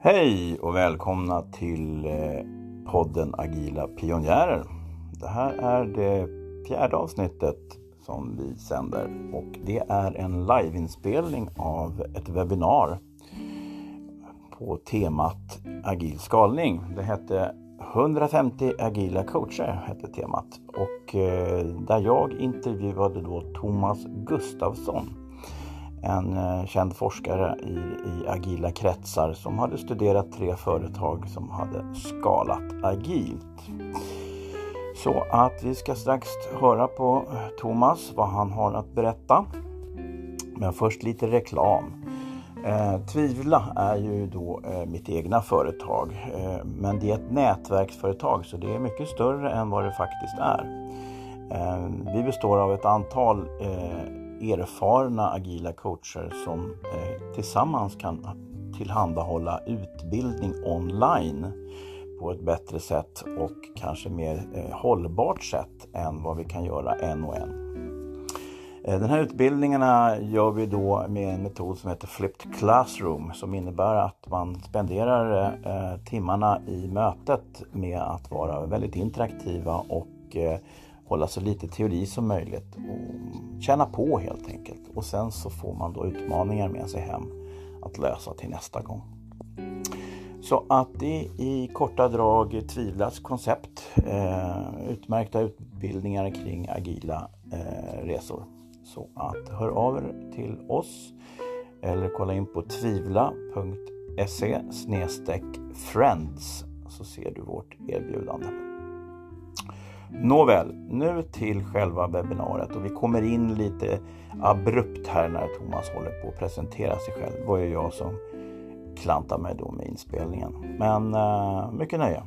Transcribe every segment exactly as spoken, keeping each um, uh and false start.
Hej och välkomna till podden Agila Pionjärer. Det här är det fjärde avsnittet som vi sänder och det är en liveinspelning av ett webbinar på temat agil skalning. Det hette hundrafemtio agila coacher hette temat och där jag intervjuade då Thomas Gustafsson, en känd forskare i, i agila kretsar som hade studerat tre företag som hade skalat agilt. Så att vi ska strax höra på Thomas vad han har att berätta. Men först lite reklam. Eh, Tvivla är ju då eh, mitt egna företag. Eh, men det är ett nätverksföretag så det är mycket större än vad det faktiskt är. Eh, vi består av ett antal eh, erfarna agila coacher som eh, tillsammans kan tillhandahålla utbildning online på ett bättre sätt och kanske mer eh, hållbart sätt än vad vi kan göra en och en. Eh, den här utbildningarna gör vi då med en metod som heter Flipped Classroom som innebär att man spenderar eh, timmarna i mötet med att vara väldigt interaktiva och eh, hålla så lite teori som möjligt och känna på helt enkelt. Och sen så får man då utmaningar med sig hem att lösa till nästa gång. Så att det i korta drag Tvivlas koncept, eh, utmärkta utbildningar kring agila eh, resor. Så att hör av er till oss eller kolla in på tvivla punkt se snedstreck friends så ser du vårt erbjudande. Nåväl, nu till själva webbinariet och vi kommer in lite abrupt här när Thomas håller på att presentera sig själv. Det var ju jag som klantar mig då med inspelningen. Men uh, mycket nöje.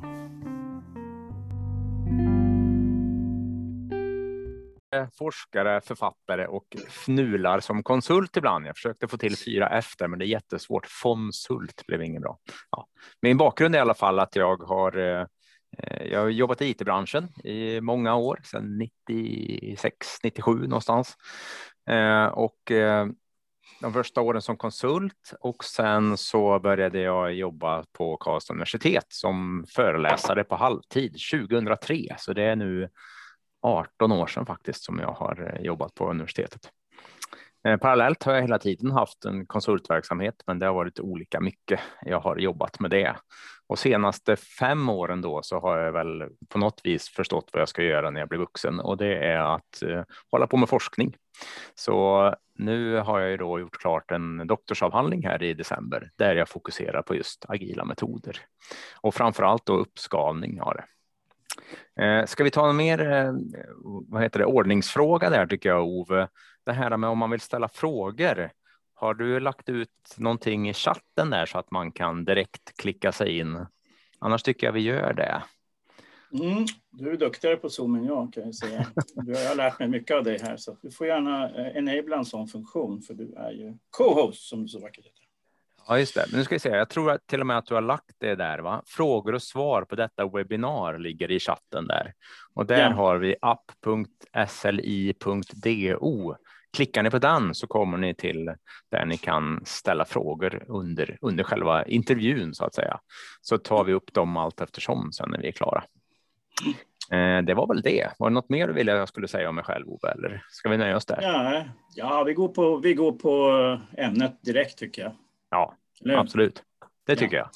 Forskare, författare och fnular som konsult ibland. Jag försökte få till fyra efter men det är jättesvårt. Fonsult blev inget bra. Ja. Min bakgrund är i alla fall att jag har uh, Jag har jobbat i I T-branschen i många år, sedan nittiosex nittiosju någonstans. Eh, och eh, de första åren som konsult och sen så började jag jobba på Karlstad universitet som föreläsare på halvtid tjugohundratre. Så det är nu arton år sedan faktiskt som jag har jobbat på universitetet. Eh, parallellt har jag hela tiden haft en konsultverksamhet men det har varit olika mycket. Jag har jobbat med det. Och senaste fem åren då så har jag väl på något vis förstått vad jag ska göra när jag blir vuxen. Och det är att eh, hålla på med forskning. Så nu har jag ju då gjort klart en doktorsavhandling här i december. Där jag fokuserar på just agila metoder. Och framförallt då uppskalning av det. Eh, ska vi ta en mer eh, vad heter det, ordningsfråga där tycker jag Ove. Det här med om man vill ställa frågor. Har du lagt ut någonting i chatten där så att man kan direkt klicka sig in? Annars tycker jag vi gör det. Mm, du är duktigare på Zoom än jag kan jag säga. Du har lärt mig mycket av dig här så du får gärna enabla en sån funktion för du är ju co-host som det så vackert heter. Ja just det, men nu ska vi se. Jag tror att till och med att du har lagt det där va? Frågor och svar på detta webbinar ligger i chatten där. Och där ja. Har vi app punkt sli punkt do. Klickar ni på den så kommer ni till där ni kan ställa frågor under, under själva intervjun så att säga. Så tar vi upp dem allt eftersom sen när vi är klara. Eh, det var väl det. Var det något mer du ville jag skulle säga om mig själv Ove? Eller ska vi nöja oss där? Ja, ja vi, går på, vi går på ämnet direkt tycker jag. Ja, eller? Absolut. Det tycker ja. jag.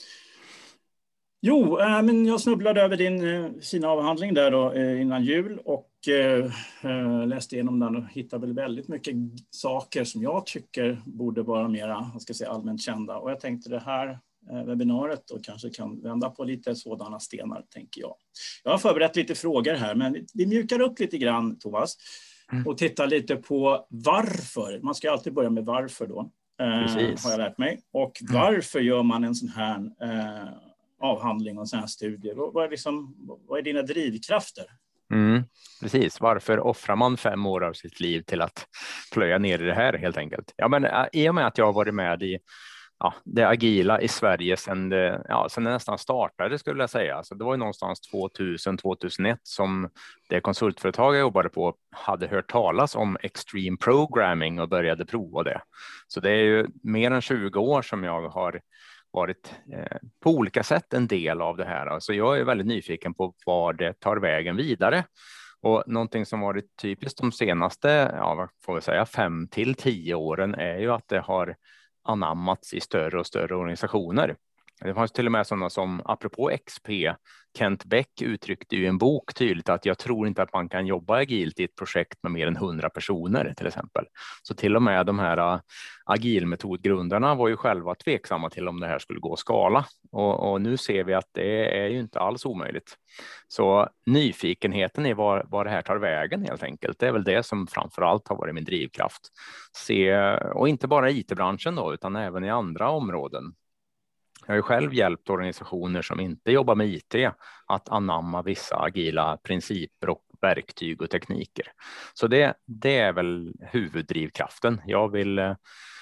Jo, äh, men jag snubblade över din äh, fina avhandling där då, äh, innan jul och äh, läste igenom den och hittade väl väldigt mycket saker som jag tycker borde vara mera, vad ska jag säga, allmänt kända. Och jag tänkte det här äh, webbinariet och kanske kan vända på lite sådana stenar, tänker jag. Jag har förberett lite frågor här, men vi mjukar upp lite grann, Thomas, mm. och tittar lite på varför. Man ska alltid börja med varför då, äh, har jag lärt mig. Och varför gör man en sån här äh, avhandling och sådana här studier? Vad är, liksom, vad är dina drivkrafter? Mm, precis, varför offrar man fem år av sitt liv till att plöja ner i det här helt enkelt? Ja, men i och med att jag har varit med i ja, det agila i Sverige sedan det, ja, sedan det nästan startade skulle jag säga. Så det var ju någonstans tvåtusen till tvåtusenett som det konsultföretag jag jobbade på hade hört talas om extreme programming och började prova det. Så det är ju mer än tjugo år som jag har varit eh, på olika sätt en del av det här. Alltså jag är väldigt nyfiken på var det tar vägen vidare. Och någonting som varit typiskt de senaste, ja, vad får vi säga, fem till tio åren är ju att det har anammats i större och större organisationer. Det fanns till och med sådana som, apropå X P, Kent Beck uttryckte ju i en bok tydligt att jag tror inte att man kan jobba agilt i ett projekt med mer än hundra personer till exempel. Så till och med de här agilmetodgrundarna var ju själva tveksamma till om det här skulle gå att skala. Och, och nu ser vi att det är ju inte alls omöjligt. Så nyfikenheten i var, var det här tar vägen helt enkelt, det är väl det som framförallt har varit min drivkraft. Se, och inte bara i I T-branschen då, utan även i andra områden. Jag har ju själv hjälpt organisationer som inte jobbar med I T att anamma vissa agila principer och verktyg och tekniker. Så det, det är väl huvuddrivkraften. Jag vill eh,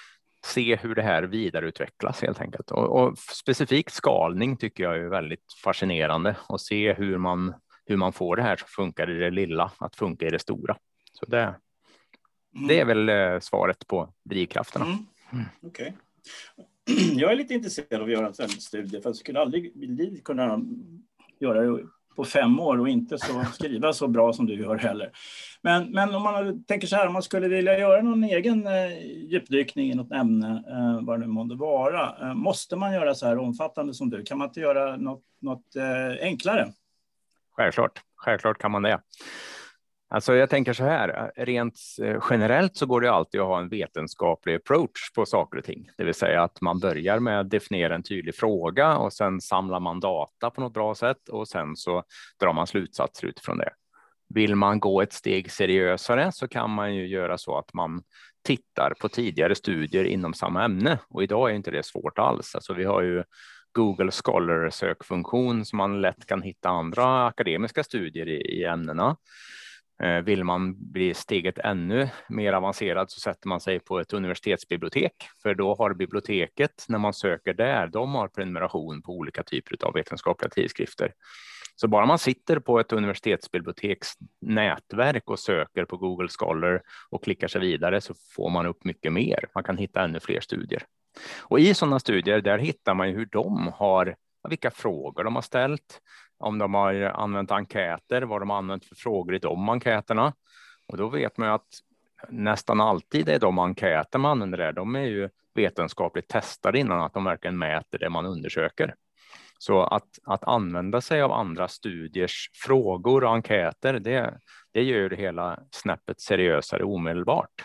se hur det här vidareutvecklas helt enkelt. Och, och specifikt skalning tycker jag är väldigt fascinerande, och se hur man, hur man får det här som funkar i det lilla att funka i det stora. Så det, mm. det är väl eh, svaret på drivkrafterna. Mm. Mm. Okej. Okay. Jag är lite intresserad av att göra en sån studie, för jag skulle aldrig kunna göra det på fem år och inte så skriva så bra som du gör heller. Men, men om man tänker så här, om man skulle vilja göra någon egen eh, djupdykning i något ämne, eh, vad det nu måste vara, eh, måste man göra så här omfattande som du? Kan man inte göra något, något eh, enklare? Självklart, självklart kan man det. Alltså jag tänker så här, rent generellt så går det alltid att ha en vetenskaplig approach på saker och ting. Det vill säga att man börjar med att definiera en tydlig fråga och sen samlar man data på något bra sätt och sen så drar man slutsatser utifrån det. Vill man gå ett steg seriösare så kan man ju göra så att man tittar på tidigare studier inom samma ämne, och idag är inte det svårt alls. Alltså vi har ju Google Scholar sökfunktion som man lätt kan hitta andra akademiska studier i, i ämnena. Vill man bli steget ännu mer avancerad så sätter man sig på ett universitetsbibliotek, för då har biblioteket, när man söker där, de har prenumeration på olika typer av vetenskapliga tidskrifter. Så bara man sitter på ett universitetsbiblioteks nätverk och söker på Google Scholar och klickar sig vidare så får man upp mycket mer. Man kan hitta ännu fler studier. Och i sådana studier där hittar man ju hur de har, vilka frågor de har ställt, om de har använt enkäter, vad de har använt för frågor i de enkäterna. Och då vet man ju att nästan alltid är de enkäter man använder där, de är ju vetenskapligt testade innan att de verkligen mäter det man undersöker. Så att, att använda sig av andra studiers frågor och enkäter, det, det gör det hela snäppet seriösare omedelbart.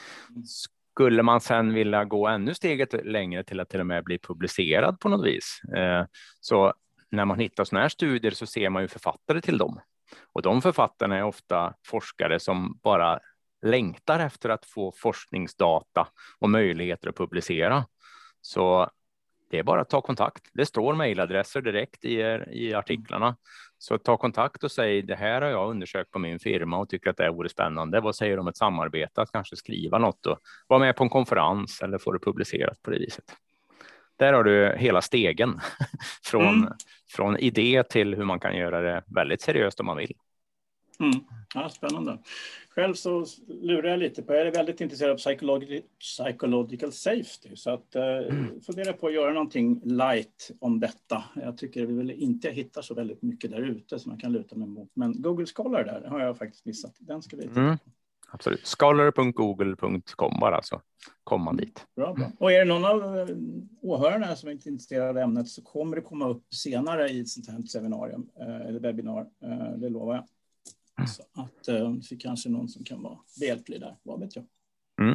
Skulle man sen vilja gå ännu steget längre till att till och med bli publicerad på något vis, eh, så när man hittar sådana här studier så ser man ju författare till dem. Och de författarna är ofta forskare som bara längtar efter att få forskningsdata och möjligheter att publicera. Så det är bara att ta kontakt. Det står mejladresser direkt i, i artiklarna. Så ta kontakt och säg, det här har jag undersökt på min firma och tycker att det vore spännande. Vad säger du om ett samarbete? Att kanske skriva något och vara med på en konferens eller få det publicerat på det viset. Där har du hela stegen från, mm. från idé till hur man kan göra det väldigt seriöst om man vill. Mm. Ja, spännande. Själv så lurar jag lite på, jag är väldigt intresserad av psychologi, psychological safety, så att eh, mm. fundera på att göra någonting light om detta. Jag tycker vi vill inte hitta så väldigt mycket där ute som man kan luta mig mot, men Google Scholar där har jag faktiskt missat. Den ska vi titta mm. på. Absolut. scholar punkt google punkt com bara, så kommer man dit. Bra, bra. Och är det någon av åhörarna som är inte intresserade av ämnet så kommer det komma upp senare i ett sånt här seminarium eller webbinar, det lovar jag. Så att det kanske någon som kan vara behjälplig där, vad vet jag. Mm.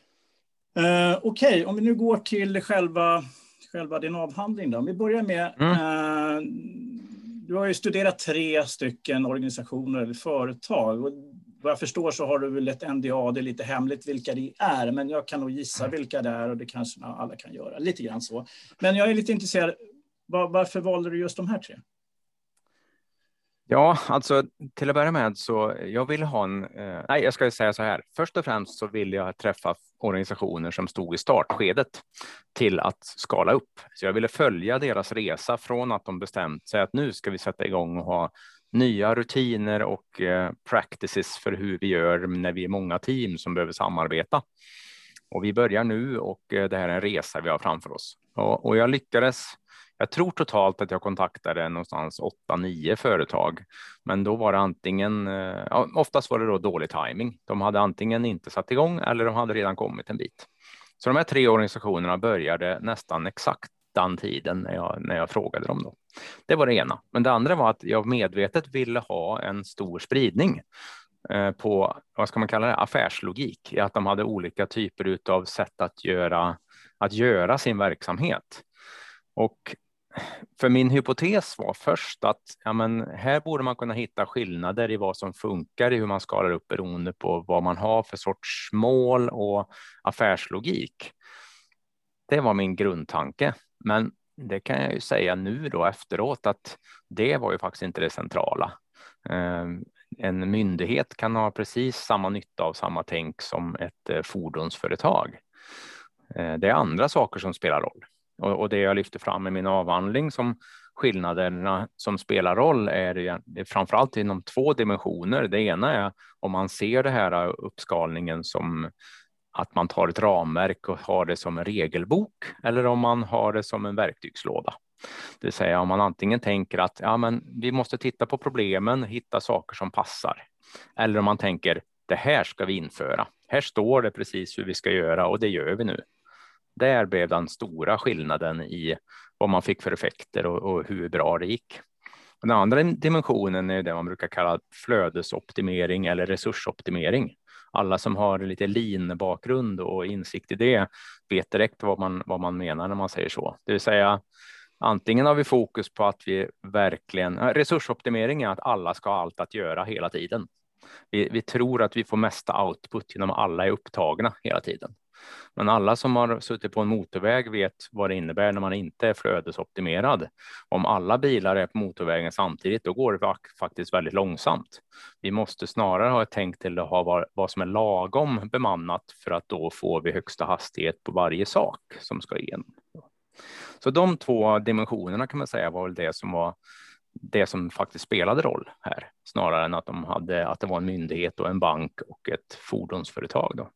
Uh, Okej, okay, om vi nu går till själva, själva din avhandling då. Om vi börjar med, mm. uh, du har ju studerat tre stycken organisationer eller företag. Och vad jag förstår så har du väl ett N D A, det är lite hemligt vilka det är, men jag kan nog gissa vilka det är och det kanske alla kan göra, lite grann så. Men jag är lite intresserad, var, varför valde du just de här tre? Ja, alltså till att börja med så jag vill ha en, eh, nej jag ska säga så här, först och främst så vill jag träffa organisationer som stod i startskedet till att skala upp. Så jag ville följa deras resa från att de bestämt sig att nu ska vi sätta igång och ha nya rutiner och eh, practices för hur vi gör när vi är många team som behöver samarbeta. Och vi börjar nu och eh, det här är en resa vi har framför oss. Och, och jag lyckades, jag tror totalt att jag kontaktade någonstans åtta, nio företag. Men då var det antingen, ja, oftast var det då dålig timing. De hade antingen inte satt igång eller de hade redan kommit en bit. Så de här tre organisationerna började nästan exakt den tiden när jag, när jag frågade dem då. Det var det ena. Men det andra var att jag medvetet ville ha en stor spridning eh, på, vad ska man kalla det, affärslogik. I att de hade olika typer av sätt att göra, att göra sin verksamhet. Och för min hypotes var först att ja, men här borde man kunna hitta skillnader i vad som funkar, i hur man skalar upp beroende på vad man har för sorts mål och affärslogik. Det var min grundtanke. Men det kan jag ju säga nu då efteråt att det var ju faktiskt inte det centrala. En myndighet kan ha precis samma nytta av samma tänk som ett fordonsföretag. Det är andra saker som spelar roll. Och det jag lyfter fram i min avhandling som skillnaderna som spelar roll är det framförallt inom två dimensioner. Det ena är om man ser det här uppskalningen som att man tar ett ramverk och har det som en regelbok eller om man har det som en verktygslåda. Det vill säga om man antingen tänker att ja, men vi måste titta på problemen, hitta saker som passar. Eller om man tänker det här ska vi införa. Här står det precis hur vi ska göra och det gör vi nu. Där blev den stora skillnaden i vad man fick för effekter och, och hur bra det gick. Den andra dimensionen är det man brukar kalla flödesoptimering eller resursoptimering. Alla som har lite lean-bakgrund och insikt i det vet direkt vad man, vad man menar när man säger så. Det vill säga antingen har vi fokus på att vi verkligen, resursoptimering är att alla ska ha allt att göra hela tiden. Vi, vi tror att vi får mesta output genom att alla är upptagna hela tiden. Men alla som har suttit på en motorväg vet vad det innebär när man inte är flödesoptimerad. Om alla bilar är på motorvägen samtidigt, då går det faktiskt väldigt långsamt. Vi måste snarare ha ett tänk till att ha vad, vad som är lagom bemannat för att då får vi högsta hastighet på varje sak som ska igenom. Så de två dimensionerna kan man säga var väl det som var det som faktiskt spelade roll här. Snarare än att, de hade, att det var en myndighet och en bank och ett fordonsföretag då.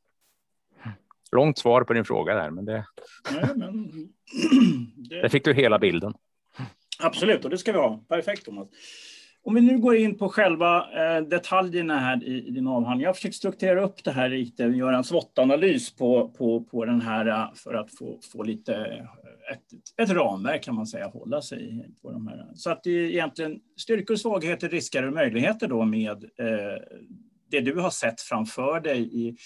Långt svar på din fråga där, men det, Nej, men det... det fick du hela bilden. Absolut, och det ska vi ha. Perfekt, Thomas. Om vi nu går in på själva eh, detaljerna här i, i din avhandling. Jag har försökt strukturera upp det här lite, göra en SWOT-analys på, på, på den här för att få, få lite ett, ett ramverk kan man säga, hålla sig på de här. Så att det är egentligen styrkor, svagheter, risker och möjligheter då med eh, det du har sett framför dig i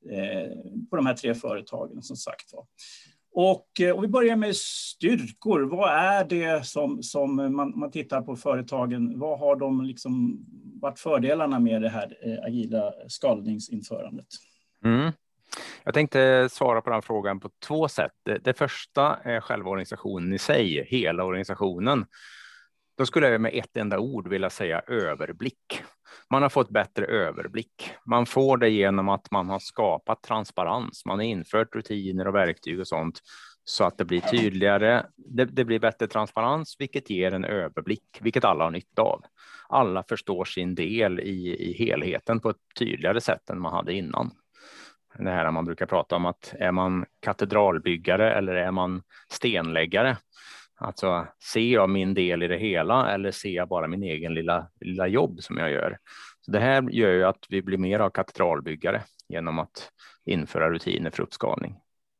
på de här tre företagen som sagt var. Och om vi börjar med styrkor, vad är det som, som man, man tittar på företagen, vad har de liksom varit fördelarna med det här agila skalningsinförandet? Mm. Jag tänkte svara på den frågan på två sätt. Det, det första är själva organisationen i sig, hela organisationen. Då skulle jag med ett enda ord vilja säga överblick. Man har fått bättre överblick. Man får det genom att man har skapat transparens. Man har infört rutiner och verktyg och sånt så att det blir tydligare. Det, det blir bättre transparens, vilket ger en överblick, vilket alla har nytta av. Alla förstår sin del i, i helheten på ett tydligare sätt än man hade innan. Det här man brukar prata om att är man katedralbyggare eller är man stenläggare? Alltså, ser jag min del i det hela eller ser jag bara min egen lilla, lilla jobb som jag gör? Så det här gör ju att vi blir mer av katedralbyggare genom att införa rutiner för uppskalning.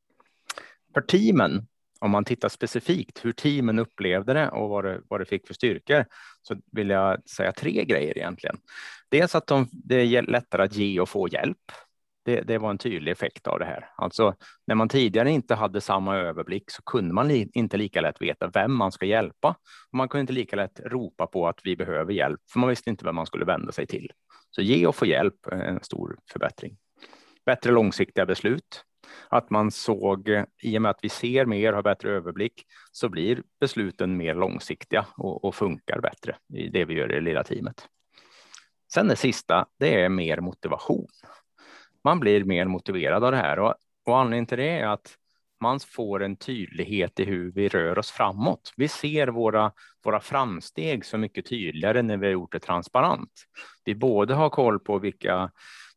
För teamen, om man tittar specifikt hur teamen upplevde det och vad det, vad det fick för styrkor, så vill jag säga tre grejer egentligen. Dels att de, det är lättare att ge och få hjälp. Det, det var en tydlig effekt av det här. Alltså när man tidigare inte hade samma överblick så kunde man li, inte lika lätt veta vem man ska hjälpa. Och man kunde inte lika lätt ropa på att vi behöver hjälp, för man visste inte vem man skulle vända sig till. Så ge och få hjälp är en stor förbättring. Bättre långsiktiga beslut. Att man såg, i och med att vi ser mer och har bättre överblick, så blir besluten mer långsiktiga och, och funkar bättre i det vi gör i det lilla teamet. Sen det sista, det är mer motivation. Man blir mer motiverad av det här och, och anledningen till det är att man får en tydlighet i hur vi rör oss framåt. Vi ser våra, våra framsteg så mycket tydligare när vi har gjort det transparent. Vi både har koll på vilka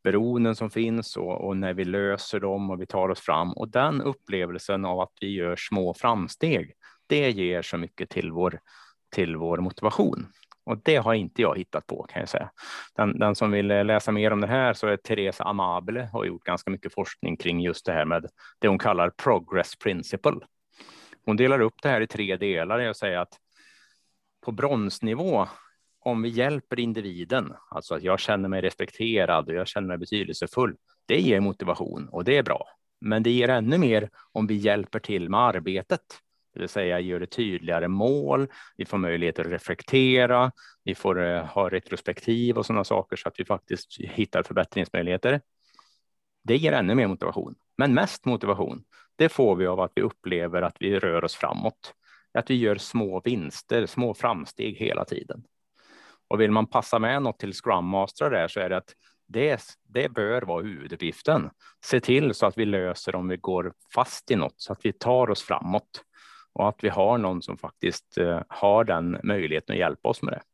beroenden som finns och, och när vi löser dem och vi tar oss fram. Och den upplevelsen av att vi gör små framsteg, det ger så mycket till vår, till vår motivation. Och det har inte jag hittat på, kan jag säga. Den, den som vill läsa mer om det här så är Teresa Amabile, har gjort ganska mycket forskning kring just det här med det hon kallar progress principle. Hon delar upp det här i tre delar och säger att på bronsnivå, om vi hjälper individen, alltså att jag känner mig respekterad och jag känner mig betydelsefull, det ger motivation och det är bra. Men det ger ännu mer om vi hjälper till med arbetet. Det vill säga gör det tydligare mål, vi får möjlighet att reflektera, vi får uh, ha retrospektiv och sådana saker så att vi faktiskt hittar förbättringsmöjligheter. Det ger ännu mer motivation. Men mest motivation, det får vi av att vi upplever att vi rör oss framåt. Att vi gör små vinster, små framsteg hela tiden. Och vill man passa med något till Scrum Master där så är det att det, det bör vara huvuduppgiften. Se till så att vi löser om vi går fast i något, så att vi tar oss framåt. Och att vi har någon som faktiskt uh, har den möjligheten att hjälpa oss med det.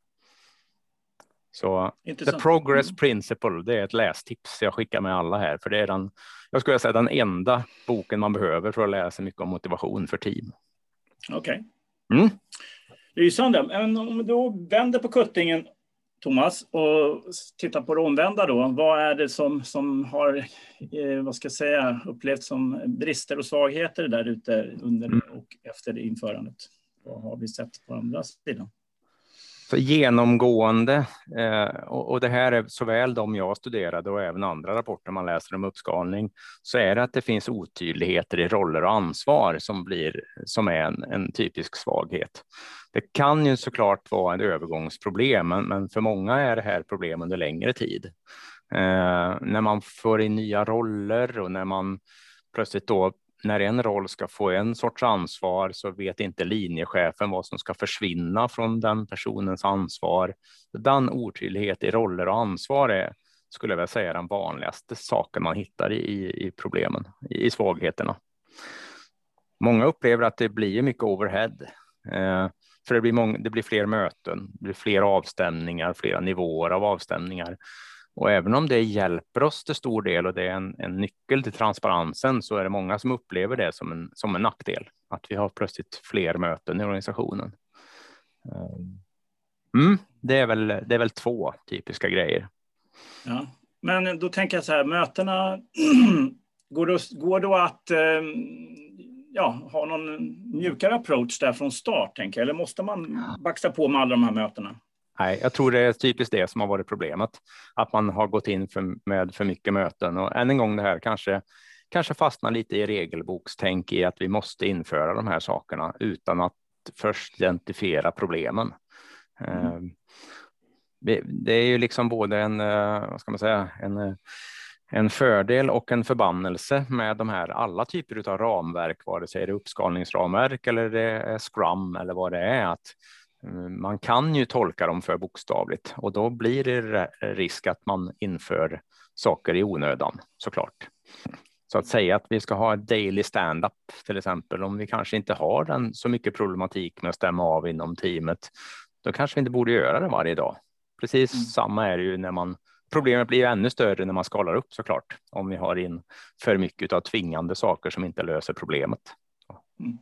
Så The Progress Principle, det är ett lästips jag skickar med alla här. För det är den, jag skulle säga den enda boken man behöver för att lära sig mycket om motivation för team. Okej. Okay. Mm. Lysande. Men om vi då vänder på kuttingen, Thomas, och tittar på det omvända då. Vad är det som, som har eh, vad ska jag säga, upplevts som brister och svagheter där ute under mm. och efter det införandet? Vad har vi sett på andra sidan? Så genomgående, eh, och, och det här är såväl de jag studerade och även andra rapporter man läser om uppskalning, så är det att det finns otydligheter i roller och ansvar som, blir, som är en, en typisk svaghet. Det kan ju såklart vara ett övergångsproblem, men, men för många är det här problem under längre tid. Eh, när man får in nya roller och när man plötsligt då när en roll ska få en sorts ansvar så vet inte linjechefen vad som ska försvinna från den personens ansvar. Den otydlighet i roller och ansvar är, skulle jag vilja säga, den vanligaste saken man hittar i, i problemen, i, i svagheterna. Många upplever att det blir mycket overhead. Eh, för det blir, många, det blir fler möten, det blir fler avstämningar, flera nivåer av avstämningar. Och även om det hjälper oss till stor del och det är en, en nyckel till transparensen, så är det många som upplever det som en, som en nackdel. Att vi har plötsligt fler möten i organisationen. Mm, det, är väl, det är väl två typiska grejer. Ja, men då tänker jag så här, mötena, går det, går det att ja, ha någon mjukare approach där från start, tänker jag? Eller måste man baxa på med alla de här mötena? Nej, jag tror det är typiskt det som har varit problemet. Att man har gått in för, med för mycket möten. Och än en gång det här kanske, kanske fastnar lite i regelbokstänk i att vi måste införa de här sakerna utan att först identifiera problemen. Mm. Det är ju liksom både en, vad ska man säga, en, en fördel och en förbannelse med de här alla typer av ramverk, vare sig det är uppskalningsramverk eller det är Scrum eller vad det är, att man kan ju tolka dem för bokstavligt och då blir det risk att man inför saker i onödan, såklart. Så att säga att vi ska ha ett daily stand-up till exempel, om vi kanske inte har den så mycket problematik med att stämma av inom teamet, då kanske vi inte borde göra det varje dag. Precis mm. samma är det ju när man, problemet blir ju ännu större när man skalar upp, såklart, om vi har in för mycket av tvingande saker som inte löser problemet. Mm.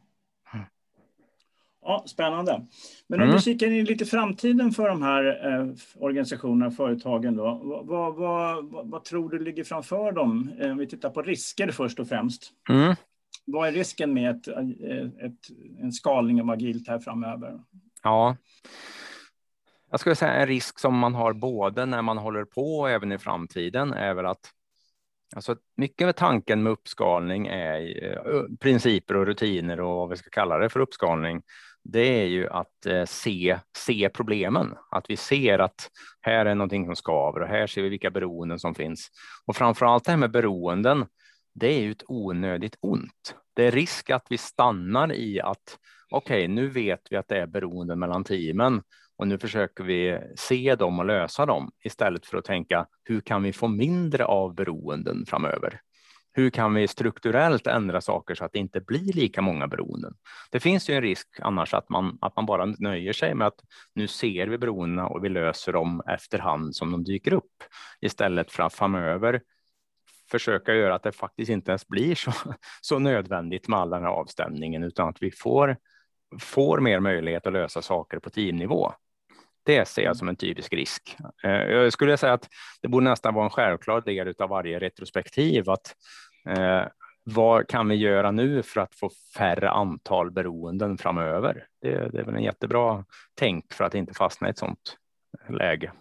Ja, spännande. Men om mm. du kikar in lite framtiden för de här eh, organisationerna och företagen då, vad, vad, vad, vad tror du ligger framför dem? Eh, om vi tittar på risker först och främst. Mm. Vad är risken med ett, ett, en skalning av agilt här framöver? Ja, jag skulle säga en risk som man har både när man håller på och även i framtiden är väl att alltså mycket med tanken med uppskalning är principer och rutiner och vad vi ska kalla det för uppskalning. Det är ju att eh, se, se problemen. Att vi ser att här är någonting som skaver och här ser vi vilka beroenden som finns. Och framförallt det här med beroenden, det är ju ett onödigt ont. Det är risk att vi stannar i att okej, okay, nu vet vi att det är beroenden mellan teamen och nu försöker vi se dem och lösa dem istället för att tänka hur kan vi få mindre av beroenden framöver. hur kan vi strukturellt ändra saker så att det inte blir lika många beroenden? Det finns ju en risk annars att man, att man bara nöjer sig med att nu ser vi beroendena och vi löser dem efterhand som de dyker upp. Istället för att framöver försöka göra att det faktiskt inte ens blir så, så nödvändigt med all den här avstämningen, utan att vi får, får mer möjlighet att lösa saker på teamnivå. Det ser jag som en typisk risk. Jag skulle säga att det borde nästan vara en självklar del av varje retrospektiv att eh, vad kan vi göra nu för att få färre antal beroenden framöver? Det, det är väl en jättebra tänk för att inte fastna i ett sådant läge.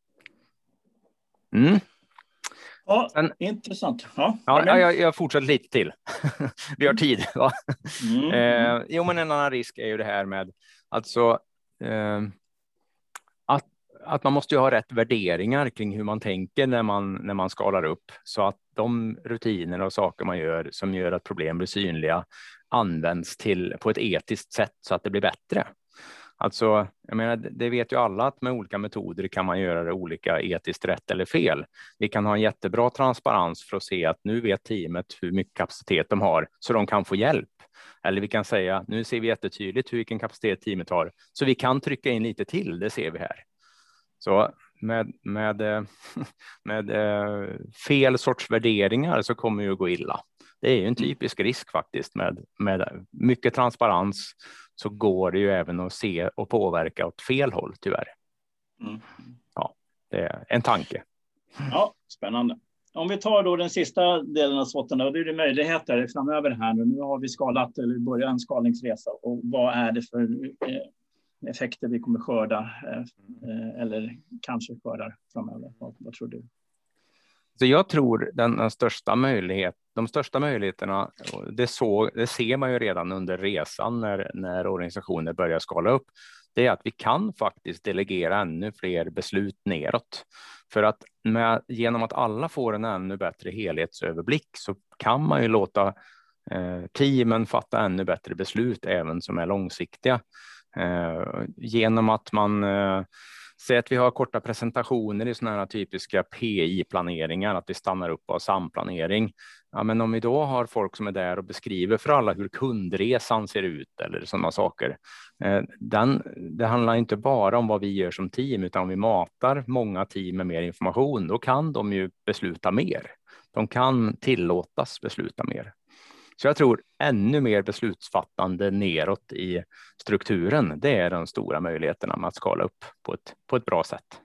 Mm. Ja, Men, intressant. Ja, ja, jag, jag fortsätter lite till. Vi har tid. Va? Mm. Eh, jo, men en annan risk är ju det här med alltså eh, att, att man måste ju ha rätt värderingar kring hur man tänker när man, när man skalar upp, så att de rutiner och saker man gör som gör att problem blir synliga används till, på ett etiskt sätt så att det blir bättre. Alltså, jag menar, det vet ju alla att med olika metoder kan man göra det olika etiskt rätt eller fel. Vi kan ha en jättebra transparens för att se att nu vet teamet hur mycket kapacitet de har så de kan få hjälp. Eller vi kan säga, nu ser vi jättetydligt hur vilken kapacitet teamet har så vi kan trycka in lite till, det ser vi här. Så med, med, med fel sorts värderingar så kommer ju att gå illa. Det är ju en typisk risk faktiskt med, med mycket transparens, så går det ju även att se och påverka åt fel håll tyvärr. Mm. Ja, det är en tanke. Ja, spännande. Om vi tar då den sista delen av SWOTen, då, det är det möjligheter framöver här. Nu har vi skalat, eller börjar en skalningsresa, och vad är det för effekter vi kommer skörda eller kanske skördar framöver? Vad, vad tror du? Så jag tror den, den största möjlighet, de största möjligheterna, det, så, det ser man ju redan under resan när, när organisationer börjar skala upp, det är att vi kan faktiskt delegera ännu fler beslut neråt. För att med, genom att alla får en ännu bättre helhetsöverblick så kan man ju låta eh, teamen fatta ännu bättre beslut även som är långsiktiga. Eh, genom att man eh, säger att vi har korta presentationer i sådana här typiska P I-planeringar, att vi stannar upp och har samplanering. Ja, men om vi då har folk som är där och beskriver för alla hur kundresan ser ut eller sådana saker. Eh, den, det handlar inte bara om vad vi gör som team, utan om vi matar många team med mer information, då kan de ju besluta mer. De kan tillåtas besluta mer. Så jag tror ännu mer beslutsfattande neråt i strukturen, det är de stora möjligheterna med att skala upp på ett, på ett bra sätt.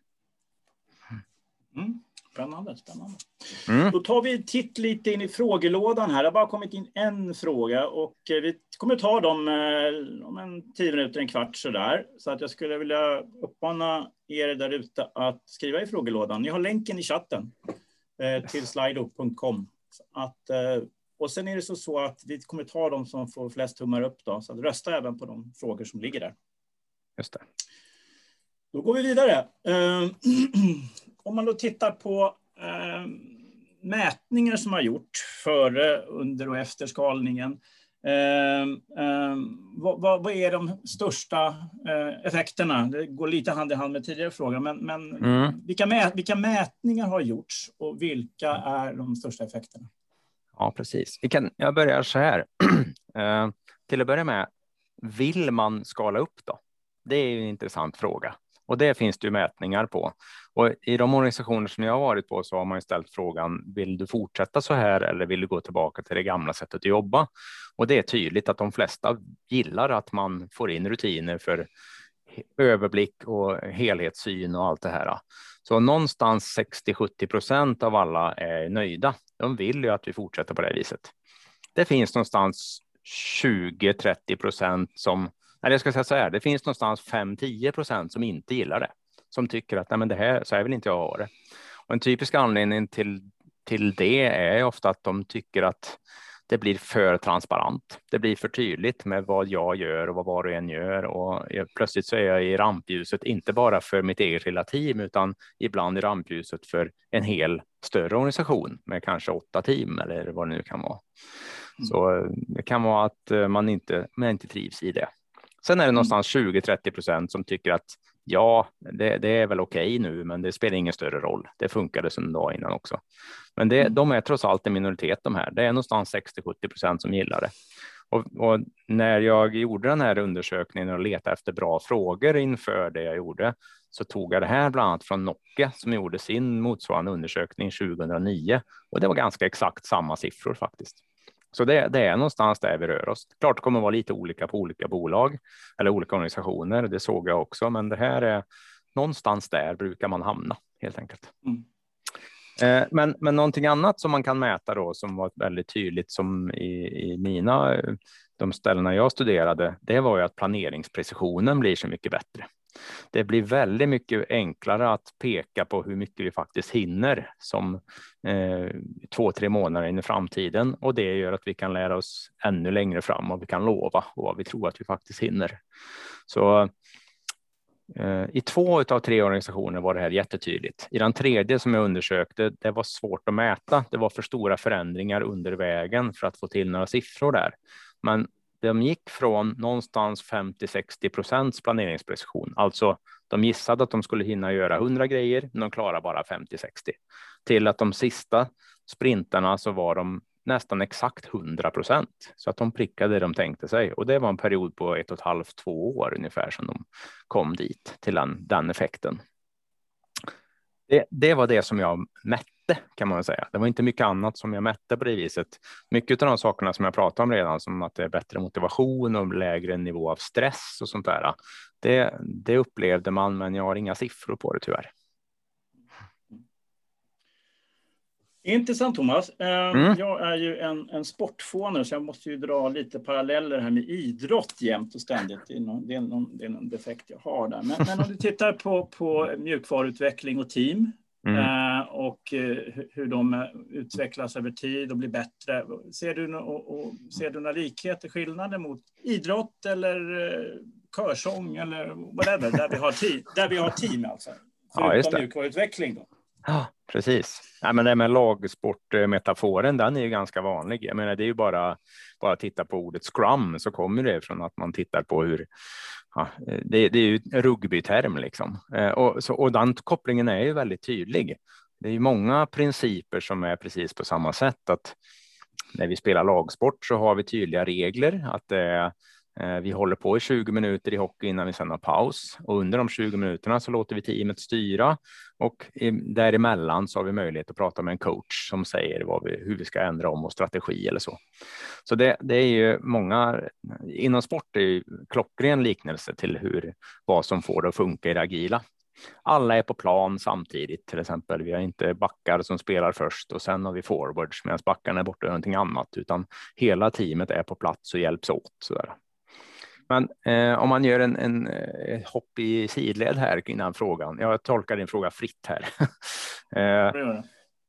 Mm. Spännande, spännande. Mm. Då tar vi titt lite in i frågelådan här. Det har bara kommit in en fråga och vi kommer ta dem om en tio minuter, en kvart sådär. Så att jag skulle vilja uppmana er där ute att skriva i frågelådan. Ni har länken i chatten till slido punkt com. Att Och sen är det så, så att vi kommer ta dem som får flest tummar upp då. Så att rösta även på de frågor som ligger där. Just det. Då går vi vidare. Uh, om man då tittar på uh, mätningar som har gjort före, under och efter skalningen. Uh, uh, vad, vad, vad är de största uh, effekterna? Det går lite hand i hand med tidigare frågor. Men, men mm. vilka, mä, vilka mätningar har gjorts och vilka är de största effekterna? Ja, precis. Vi kan, jag börjar så här. uh, till att börja med, vill man skala upp då? Det är ju en intressant fråga. Och det finns det ju mätningar på. Och i de organisationer som jag har varit på så har man ju ställt frågan, vill du fortsätta så här eller vill du gå tillbaka till det gamla sättet att jobba? Och det är tydligt att de flesta gillar att man får in rutiner för överblick och helhetssyn och allt det här. Så någonstans sextio till sjuttio procent av alla är nöjda. De vill ju att vi fortsätter på det viset. Det finns någonstans tjugo till trettio procent som, eller jag ska säga så här, det finns någonstans fem till tio procent som inte gillar det. Som tycker att nej men det här, så här vill inte jag ha det. Och en typisk anledning till, till det är ofta att de tycker att det blir för transparent. Det blir för tydligt med vad jag gör och vad var och en gör. Och jag, plötsligt så är jag i rampljuset, inte bara för mitt eget lilla team, utan ibland i rampljuset för en hel större organisation med kanske åtta team eller vad det nu kan vara. Mm. Så det kan vara att man inte, man inte trivs i det. Sen är det någonstans tjugo till trettio procent som tycker att Ja, det, det är väl okej okay nu, men det spelar ingen större roll. Det funkade som en dag innan också. Men det, de är trots allt en minoritet de här. Det är någonstans sextio till sjuttio procent som gillar det. Och, och när jag gjorde den här undersökningen och letade efter bra frågor inför det jag gjorde, så tog jag det här bland annat från Nokia som gjorde sin motsvarande undersökning tjugohundranio. Och det var ganska exakt samma siffror faktiskt. Så det, det är någonstans där vi rör oss. Klart det kommer vara lite olika på olika bolag eller olika organisationer, det såg jag också. Men det här är någonstans där brukar man hamna helt enkelt. Mm. Eh, men, men någonting annat som man kan mäta då som var väldigt tydligt som i, i mina, de ställena jag studerade, det var ju att planeringsprecisionen blir så mycket bättre. Det blir väldigt mycket enklare att peka på hur mycket vi faktiskt hinner som eh, två, tre månader in i framtiden. Och det gör att vi kan lära oss ännu längre fram och vi kan lova vad vi tror att vi faktiskt hinner. Så eh, i två av tre organisationer var det här jättetydligt. I den tredje som jag undersökte, det var svårt att mäta. Det var för stora förändringar under vägen för att få till några siffror där. Men de gick från någonstans femtio till sextio procents planeringsprecision. Alltså de gissade att de skulle hinna göra hundra grejer, men de klarar bara femtio till sextio. Till att de sista sprintarna så var de nästan exakt hundra procent. Så att de prickade det de tänkte sig. Och det var en period på ett och ett halvt, två år ungefär som de kom dit till den, den effekten. Det, det var det som jag mätte kan man säga. Det var inte mycket annat som jag mätte på det viset. Mycket av de sakerna som jag pratade om redan, som att det är bättre motivation och lägre nivå av stress och sånt där. Det, det upplevde man, men jag har inga siffror på det tyvärr. Intressant Thomas. Mm. Jag är ju en, en sportfånare så jag måste ju dra lite paralleller här med idrott jämt och ständigt. Det är någon, det är någon, det är någon defekt jag har där. Men, men om du tittar på, på mjukvaruutveckling och team mm. eh, och eh, hur de utvecklas över tid och blir bättre. Ser du, och, och, ser du några likheter, skillnader mot idrott eller eh, körsång eller whatever, där vi har team, där vi har team alltså? Förutom ja, mjukvaruutveckling då. Ja, precis. Ja, men det med lagsportmetaforen, den är ju ganska vanlig. Jag menar, det är ju bara bara titta på ordet scrum så kommer det från att man tittar på hur ja, det, det är ju en rugbyterm liksom. Och, så, och den kopplingen är ju väldigt tydlig. Det är ju många principer som är precis på samma sätt, att när vi spelar lagsport så har vi tydliga regler, att det är vi håller på i tjugo minuter i hockey innan vi sen har paus, och under de tjugo minuterna så låter vi teamet styra, och däremellan så har vi möjlighet att prata med en coach som säger vad vi, hur vi ska ändra om och strategi eller så. Så det, det är ju många, inom sport är ju klockren liknelse till hur, vad som får det att funka i det agila. Alla är på plan samtidigt, till exempel. Vi har inte backar som spelar först och sen har vi forwards medan backarna är borta och någonting annat, utan hela teamet är på plats och hjälps åt. Sådär. Men eh, om man gör en, en, en hopp i sidled här innan frågan. Jag tolkar din fråga fritt här. eh,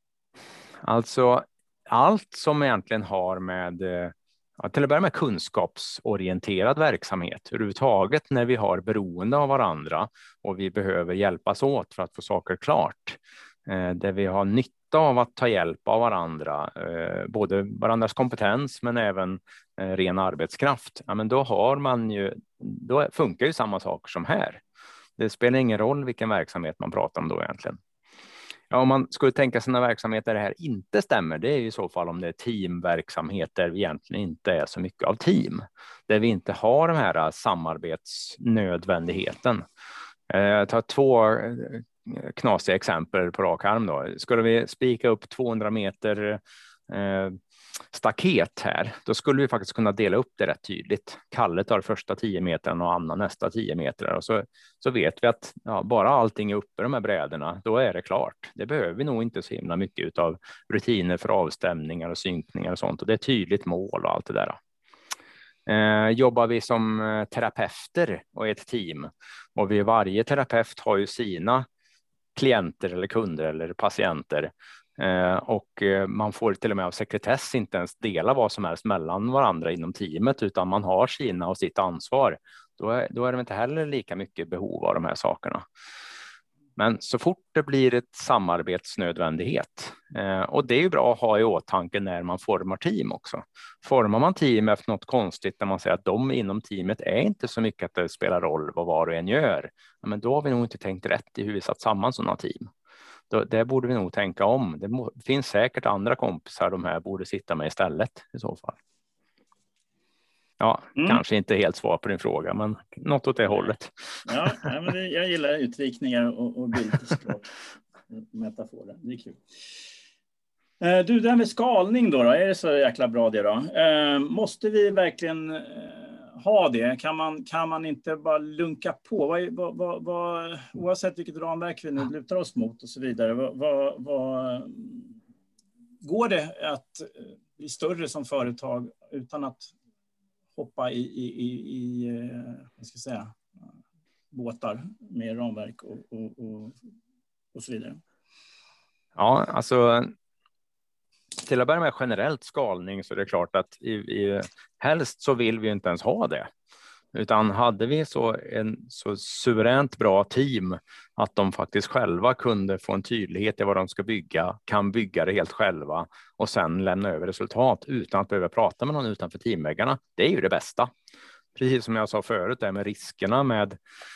alltså allt som egentligen har med, eh, till att börja med kunskapsorienterad verksamhet. Överhuvudtaget när vi har beroende av varandra och vi behöver hjälpas åt för att få saker klart. Eh, där vi har nytta av att ta hjälp av varandra, eh, både varandras kompetens men även eh, ren arbetskraft, ja, men då har man ju, då funkar ju samma saker som här. Det spelar ingen roll vilken verksamhet man pratar om då egentligen. Ja, om man skulle tänka sig en verksamhet där det här inte stämmer, det är i så fall om det är teamverksamhet där vi egentligen inte är så mycket av team, där vi inte har den här samarbetsnödvändigheten. Eh, jag tar två knasiga exempel på rak arm då. Skulle vi spika upp tvåhundra meter eh, staket här, då skulle vi faktiskt kunna dela upp det rätt tydligt. Kalle tar första tio meter och Anna nästa tio meter, och så, så vet vi att ja, bara allting är uppe de här brädorna, då är det klart. Det behöver vi nog inte så himla mycket av rutiner för avstämningar och synkningar och sånt, och det är tydligt mål och allt det där. Eh, jobbar vi som terapeuter och ett team, och vi varje terapeut har ju sina klienter eller kunder eller patienter, eh, och eh, man får till och med av sekretess inte ens dela vad som helst mellan varandra inom teamet, utan man har sina och sitt ansvar. Då är, då är det inte heller lika mycket behov av de här sakerna. Men så fort det blir ett samarbetsnödvändighet, eh, och det är ju bra att ha i åtanke när man formar team också. Formar man team efter något konstigt när man säger att de inom teamet är inte så mycket att det spelar roll vad var och en gör, ja, men då har vi nog inte tänkt rätt i hur vi satt samman sådana team. Då, det borde vi nog tänka om. Det må, finns säkert andra kompisar de här borde sitta med istället i så fall. Ja, mm. Kanske inte helt svar på din fråga, men något åt det hållet. Ja, men det, jag gillar utvikningar och, och bildspråk. Metaforer, det är kul. Du, det här med skalning då, då, är det så jäkla bra det då? Måste vi verkligen ha det? Kan man, kan man inte bara lunka på? Vad, vad, vad, vad, oavsett vilket ramverk vi nu lutar oss mot och så vidare, vad, vad, vad, går det att bli större som företag utan att hoppa i, i, i, i vad ska jag säga, båtar med ramverk och, och, och, och så vidare? Ja, alltså till att börja med generellt skalning så är det klart att i, i, helst så vill vi inte ens ha det. Utan hade vi så en så suveränt bra team att de faktiskt själva kunde få en tydlighet i vad de ska bygga, kan bygga det helt själva och sen lämna över resultat utan att behöva prata med någon utanför teamväggarna. Det är ju det bästa. Precis som jag sa förut, det med riskerna med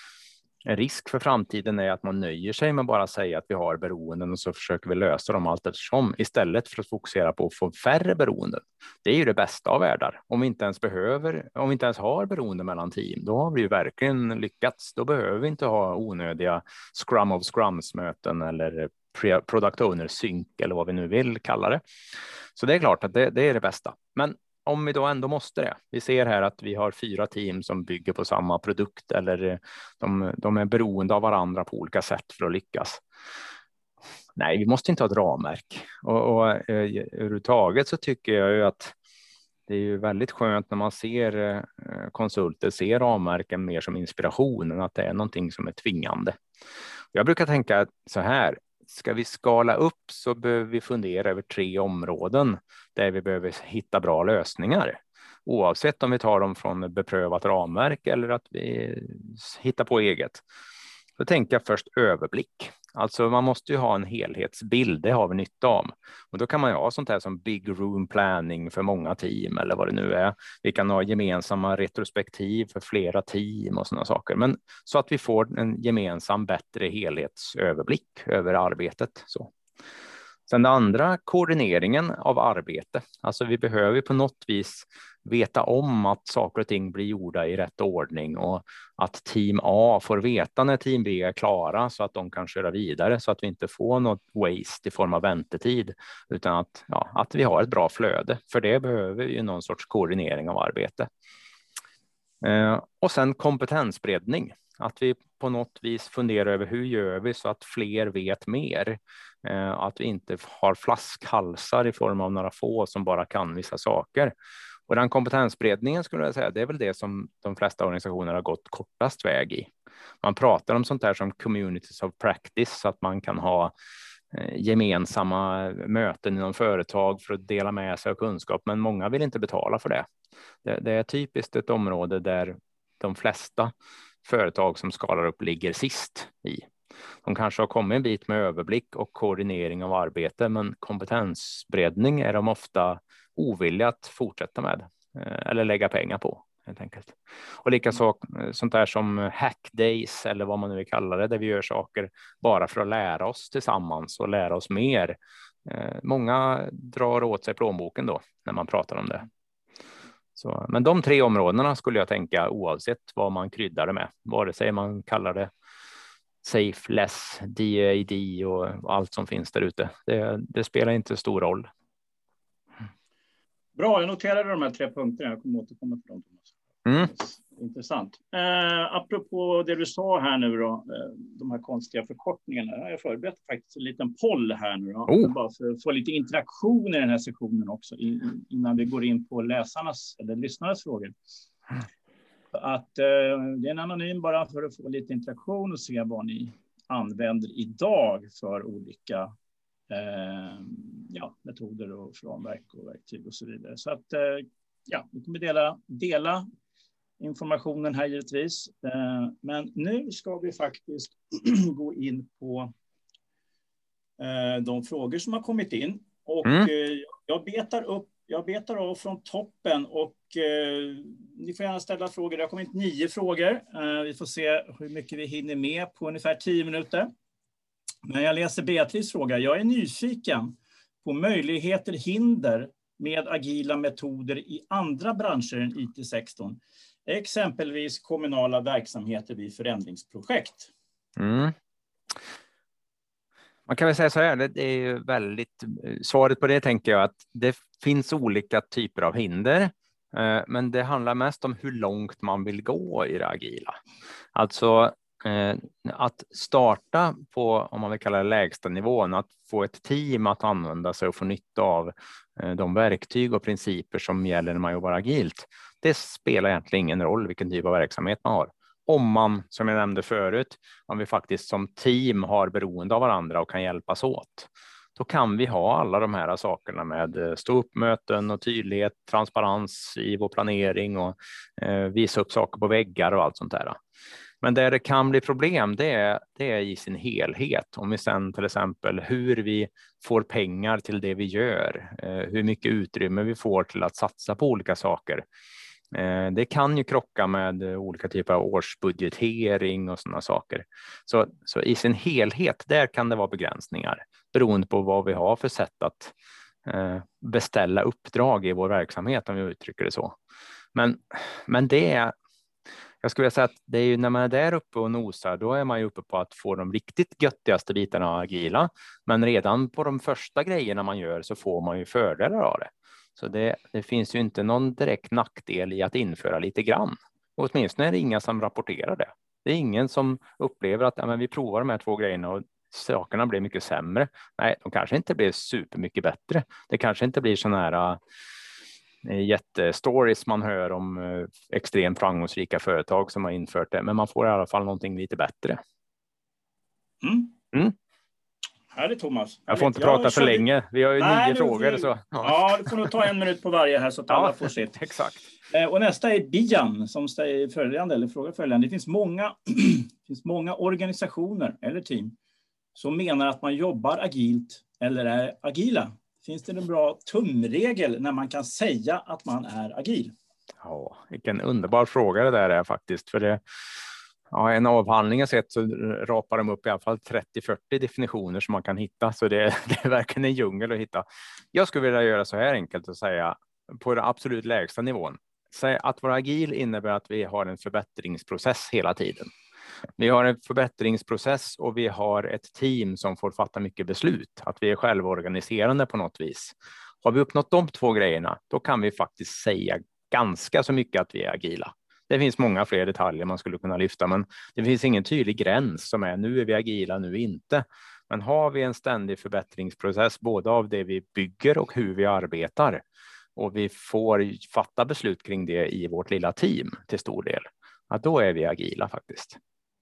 en risk för framtiden är att man nöjer sig med bara säga att vi har beroenden och så försöker vi lösa dem allt eftersom istället för att fokusera på att få färre beroenden. Det är ju det bästa av världar. Om vi inte ens behöver, om vi inte ens har beroende mellan team, då har vi ju verkligen lyckats. Då behöver vi inte ha onödiga scrum of scrums möten eller product owner sync eller vad vi nu vill kalla det. Så det är klart att det, det är det bästa. Men om vi då ändå måste det. Vi ser här att vi har fyra team som bygger på samma produkt eller de, de är beroende av varandra på olika sätt för att lyckas. Nej, vi måste inte ha ett ramverk. Och, och eh, överhuvudtaget så tycker jag ju att det är ju väldigt skönt när man ser eh, konsulter, ser ramverken mer som inspiration än att det är någonting som är tvingande. Jag brukar tänka så här. Ska vi skala upp så behöver vi fundera över tre områden där vi behöver hitta bra lösningar. Oavsett om vi tar dem från beprövat ramverk eller att vi hittar på eget. Då tänker jag först överblick. Alltså man måste ju ha en helhetsbild, det har vi nytta av. Och då kan man ju ha sånt här som big room planning för många team eller vad det nu är. Vi kan ha gemensamma retrospektiv för flera team och sådana saker. Men så att vi får en gemensam bättre helhetsöverblick över arbetet. Så. Sen det andra, koordineringen av arbete. Alltså vi behöver på något vis veta om att saker och ting blir gjorda i rätt ordning och att team A får veta när team B är klara så att de kan köra vidare så att vi inte får något waste i form av väntetid utan att, ja, att vi har ett bra flöde. För det behöver vi ju någon sorts koordinering av arbete. Eh, och sen kompetensbreddning. Att vi på något vis funderar över hur gör vi så att fler vet mer. Eh, att vi inte har flaskhalsar i form av några få som bara kan vissa saker. Och den kompetensbreddningen skulle jag säga, det är väl det som de flesta organisationer har gått kortast väg i. Man pratar om sånt här som communities of practice, så att man kan ha eh, gemensamma möten inom företag för att dela med sig av kunskap, men många vill inte betala för det. Det, det är typiskt ett område där de flesta företag som skalar upp ligger sist i. De kanske har kommit en bit med överblick och koordinering av arbete, men kompetensbreddning är de ofta ovilliga att fortsätta med eller lägga pengar på helt enkelt. Och likaså sånt där som hack days eller vad man nu vill kalla det, där vi gör saker bara för att lära oss tillsammans och lära oss mer. Många drar åt sig plånboken då när man pratar om det. Så, men de tre områdena skulle jag tänka oavsett vad man kryddar det med, vare sig man kallar det safe, less, D A D och allt som finns där ute. Det, det spelar inte stor roll. Bra, jag noterade de här tre punkterna. Jag kommer återkomma till dem. Mm. Intressant. Eh, apropå det du sa här nu då, eh, de här konstiga förkortningarna. Jag har förberett faktiskt en liten poll här nu då. Oh. Bara för att få lite interaktion i den här sektionen också innan vi går in på läsarnas eller lyssnarnas frågor. Att eh, det är en anonym bara för att få lite interaktion och se vad ni använder idag för olika eh, ja, metoder och ramverk och verktyg och så vidare. Så att eh, ja, vi kommer dela, dela informationen här givetvis. Men nu ska vi faktiskt gå in på de frågor som har kommit in. Och mm. jag betar upp, jag betar av från toppen och ni får gärna ställa frågor. Det har kommit nio frågor. Vi får se hur mycket vi hinner med på ungefär tio minuter. Men jag läser Beatrice fråga. Jag är nyfiken på möjligheter, hinder med agila metoder i andra branscher än I T-sektorn. Exempelvis kommunala verksamheter vid förändringsprojekt. Mm. Man kan väl säga så här, det är ju väldigt, svaret på det tänker jag att det finns olika typer av hinder. Men det handlar mest om hur långt man vill gå i det agila. Alltså att starta på, om man vill kalla det lägsta nivån, att få ett team att använda sig och få nytta av de verktyg och principer som gäller när man jobbar agilt. Det spelar egentligen ingen roll vilken typ av verksamhet man har. Om man, som jag nämnde förut, om vi faktiskt som team har beroende av varandra och kan hjälpas åt, då kan vi ha alla de här sakerna med stå upp möten och tydlighet, transparens i vår planering och eh, visa upp saker på väggar och allt sånt där. Men där det kan bli problem, det är, det är i sin helhet. Om vi sen till exempel hur vi får pengar till det vi gör, eh, hur mycket utrymme vi får till att satsa på olika saker. Eh, det kan ju krocka med olika typer av årsbudgetering och sådana saker. Så, så i sin helhet, där kan det vara begränsningar beroende på vad vi har för sätt att eh, beställa uppdrag i vår verksamhet, om vi uttrycker det så. Men, men det är Jag skulle säga att det är ju när man är där uppe och nosar, då är man ju uppe på att få de riktigt göttigaste bitarna av agila. Men redan på de första grejerna man gör så får man ju fördelar av det. Så det, det finns ju inte någon direkt nackdel i att införa lite grann. Och åtminstone är det inga som rapporterar det. Det är ingen som upplever att ja, men vi provar de här två grejerna och sakerna blir mycket sämre. Nej, de kanske inte blir supermycket bättre. Det kanske inte blir sån här jättestories man hör om extremt framgångsrika företag som har infört det, men man får i alla fall någonting lite bättre. Mm. Mm. Härligt, Thomas. Jag får inte jag prata för kör... länge. Vi har ju Nej, nio frågor. Vi... Så. Ja. ja, du får nog ta en minut på varje här så att alla ja, får sitt. Exakt. Och nästa är Bian som säger följande, eller frågar följande. Det finns många, det finns många organisationer eller team som menar att man jobbar agilt eller är agila. Finns det en bra tumregel när man kan säga att man är agil? Ja, vilken underbar fråga det där är faktiskt. För det, ja, en avhandling jag sett så rapar de upp i alla fall trettio till fyrtio definitioner som man kan hitta. Så det, det är verkligen en djungel att hitta. Jag skulle vilja göra så här enkelt och säga på den absolut lägsta nivån. Säg att vara agil innebär att vi har en förbättringsprocess hela tiden. Vi har en förbättringsprocess och vi har ett team som får fatta mycket beslut. Att vi är självorganiserande på något vis. Har vi uppnått de två grejerna, då kan vi faktiskt säga ganska så mycket att vi är agila. Det finns många fler detaljer man skulle kunna lyfta, men det finns ingen tydlig gräns som är nu är vi agila, nu inte. Men har vi en ständig förbättringsprocess både av det vi bygger och hur vi arbetar och vi får fatta beslut kring det i vårt lilla team till stor del, ja, då är vi agila faktiskt.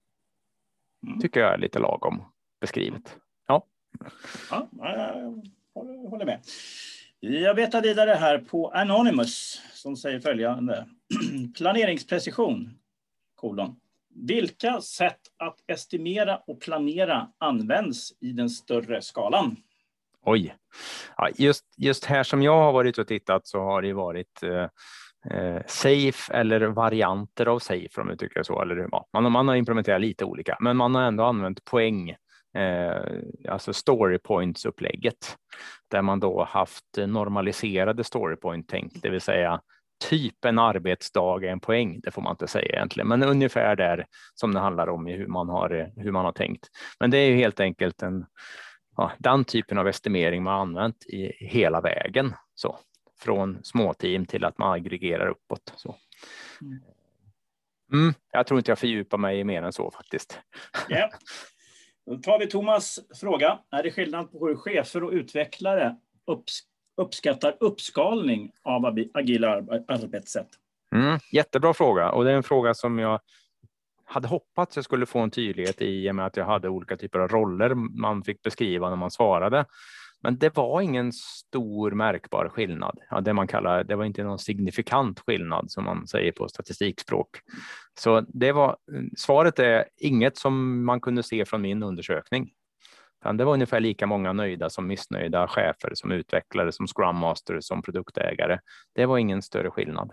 Mm. Tycker jag är lite lagom beskrivet. Ja, ja jag håller med. Jag betar vidare här på Anonymous som säger följande. Planeringsprecision, kolon. Vilka sätt att estimera och planera används i den större skalan? Oj, ja, just, just här som jag har varit och tittat så har det varit eh, eh, safe eller varianter av safe om du tycker så. Eller, ja, man, man har implementerat lite olika, men man har ändå använt poäng, eh, alltså story points upplägget. Där man då haft normaliserade story point tänk, det vill säga typ en arbetsdag är en poäng, det får man inte säga egentligen, men ungefär där som det handlar om i hur man har, hur man har tänkt. Men det är ju helt enkelt en Ja, den typen av estimering man har använt i hela vägen. Så, från småteam till att man aggregerar uppåt. Så. Mm, jag tror inte jag fördjupar mig i mer än så faktiskt. Yeah. Då tar vi Thomas fråga. Är det skillnad på hur chefer och utvecklare upps uppskattar uppskalning av agila arbetssätt? Mm, jättebra fråga. Och det är en fråga som jag hade hoppats jag skulle få en tydlighet i och med att jag hade olika typer av roller man fick beskriva när man svarade. Men det var ingen stor märkbar skillnad. Ja, det man kallar, det var inte någon signifikant skillnad som man säger på statistikspråk. Så det var, svaret är inget som man kunde se från min undersökning. Det var ungefär lika många nöjda som missnöjda chefer, som utvecklare, som Scrum Master, som produktägare. Det var ingen större skillnad.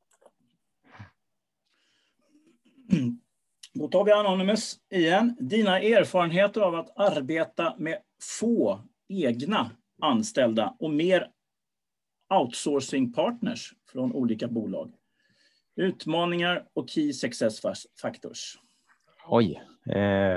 Då tar vi Anonymous igen. Dina erfarenheter av att arbeta med få egna anställda och mer outsourcing partners från olika bolag. Utmaningar och key success factors. Oj. Eh,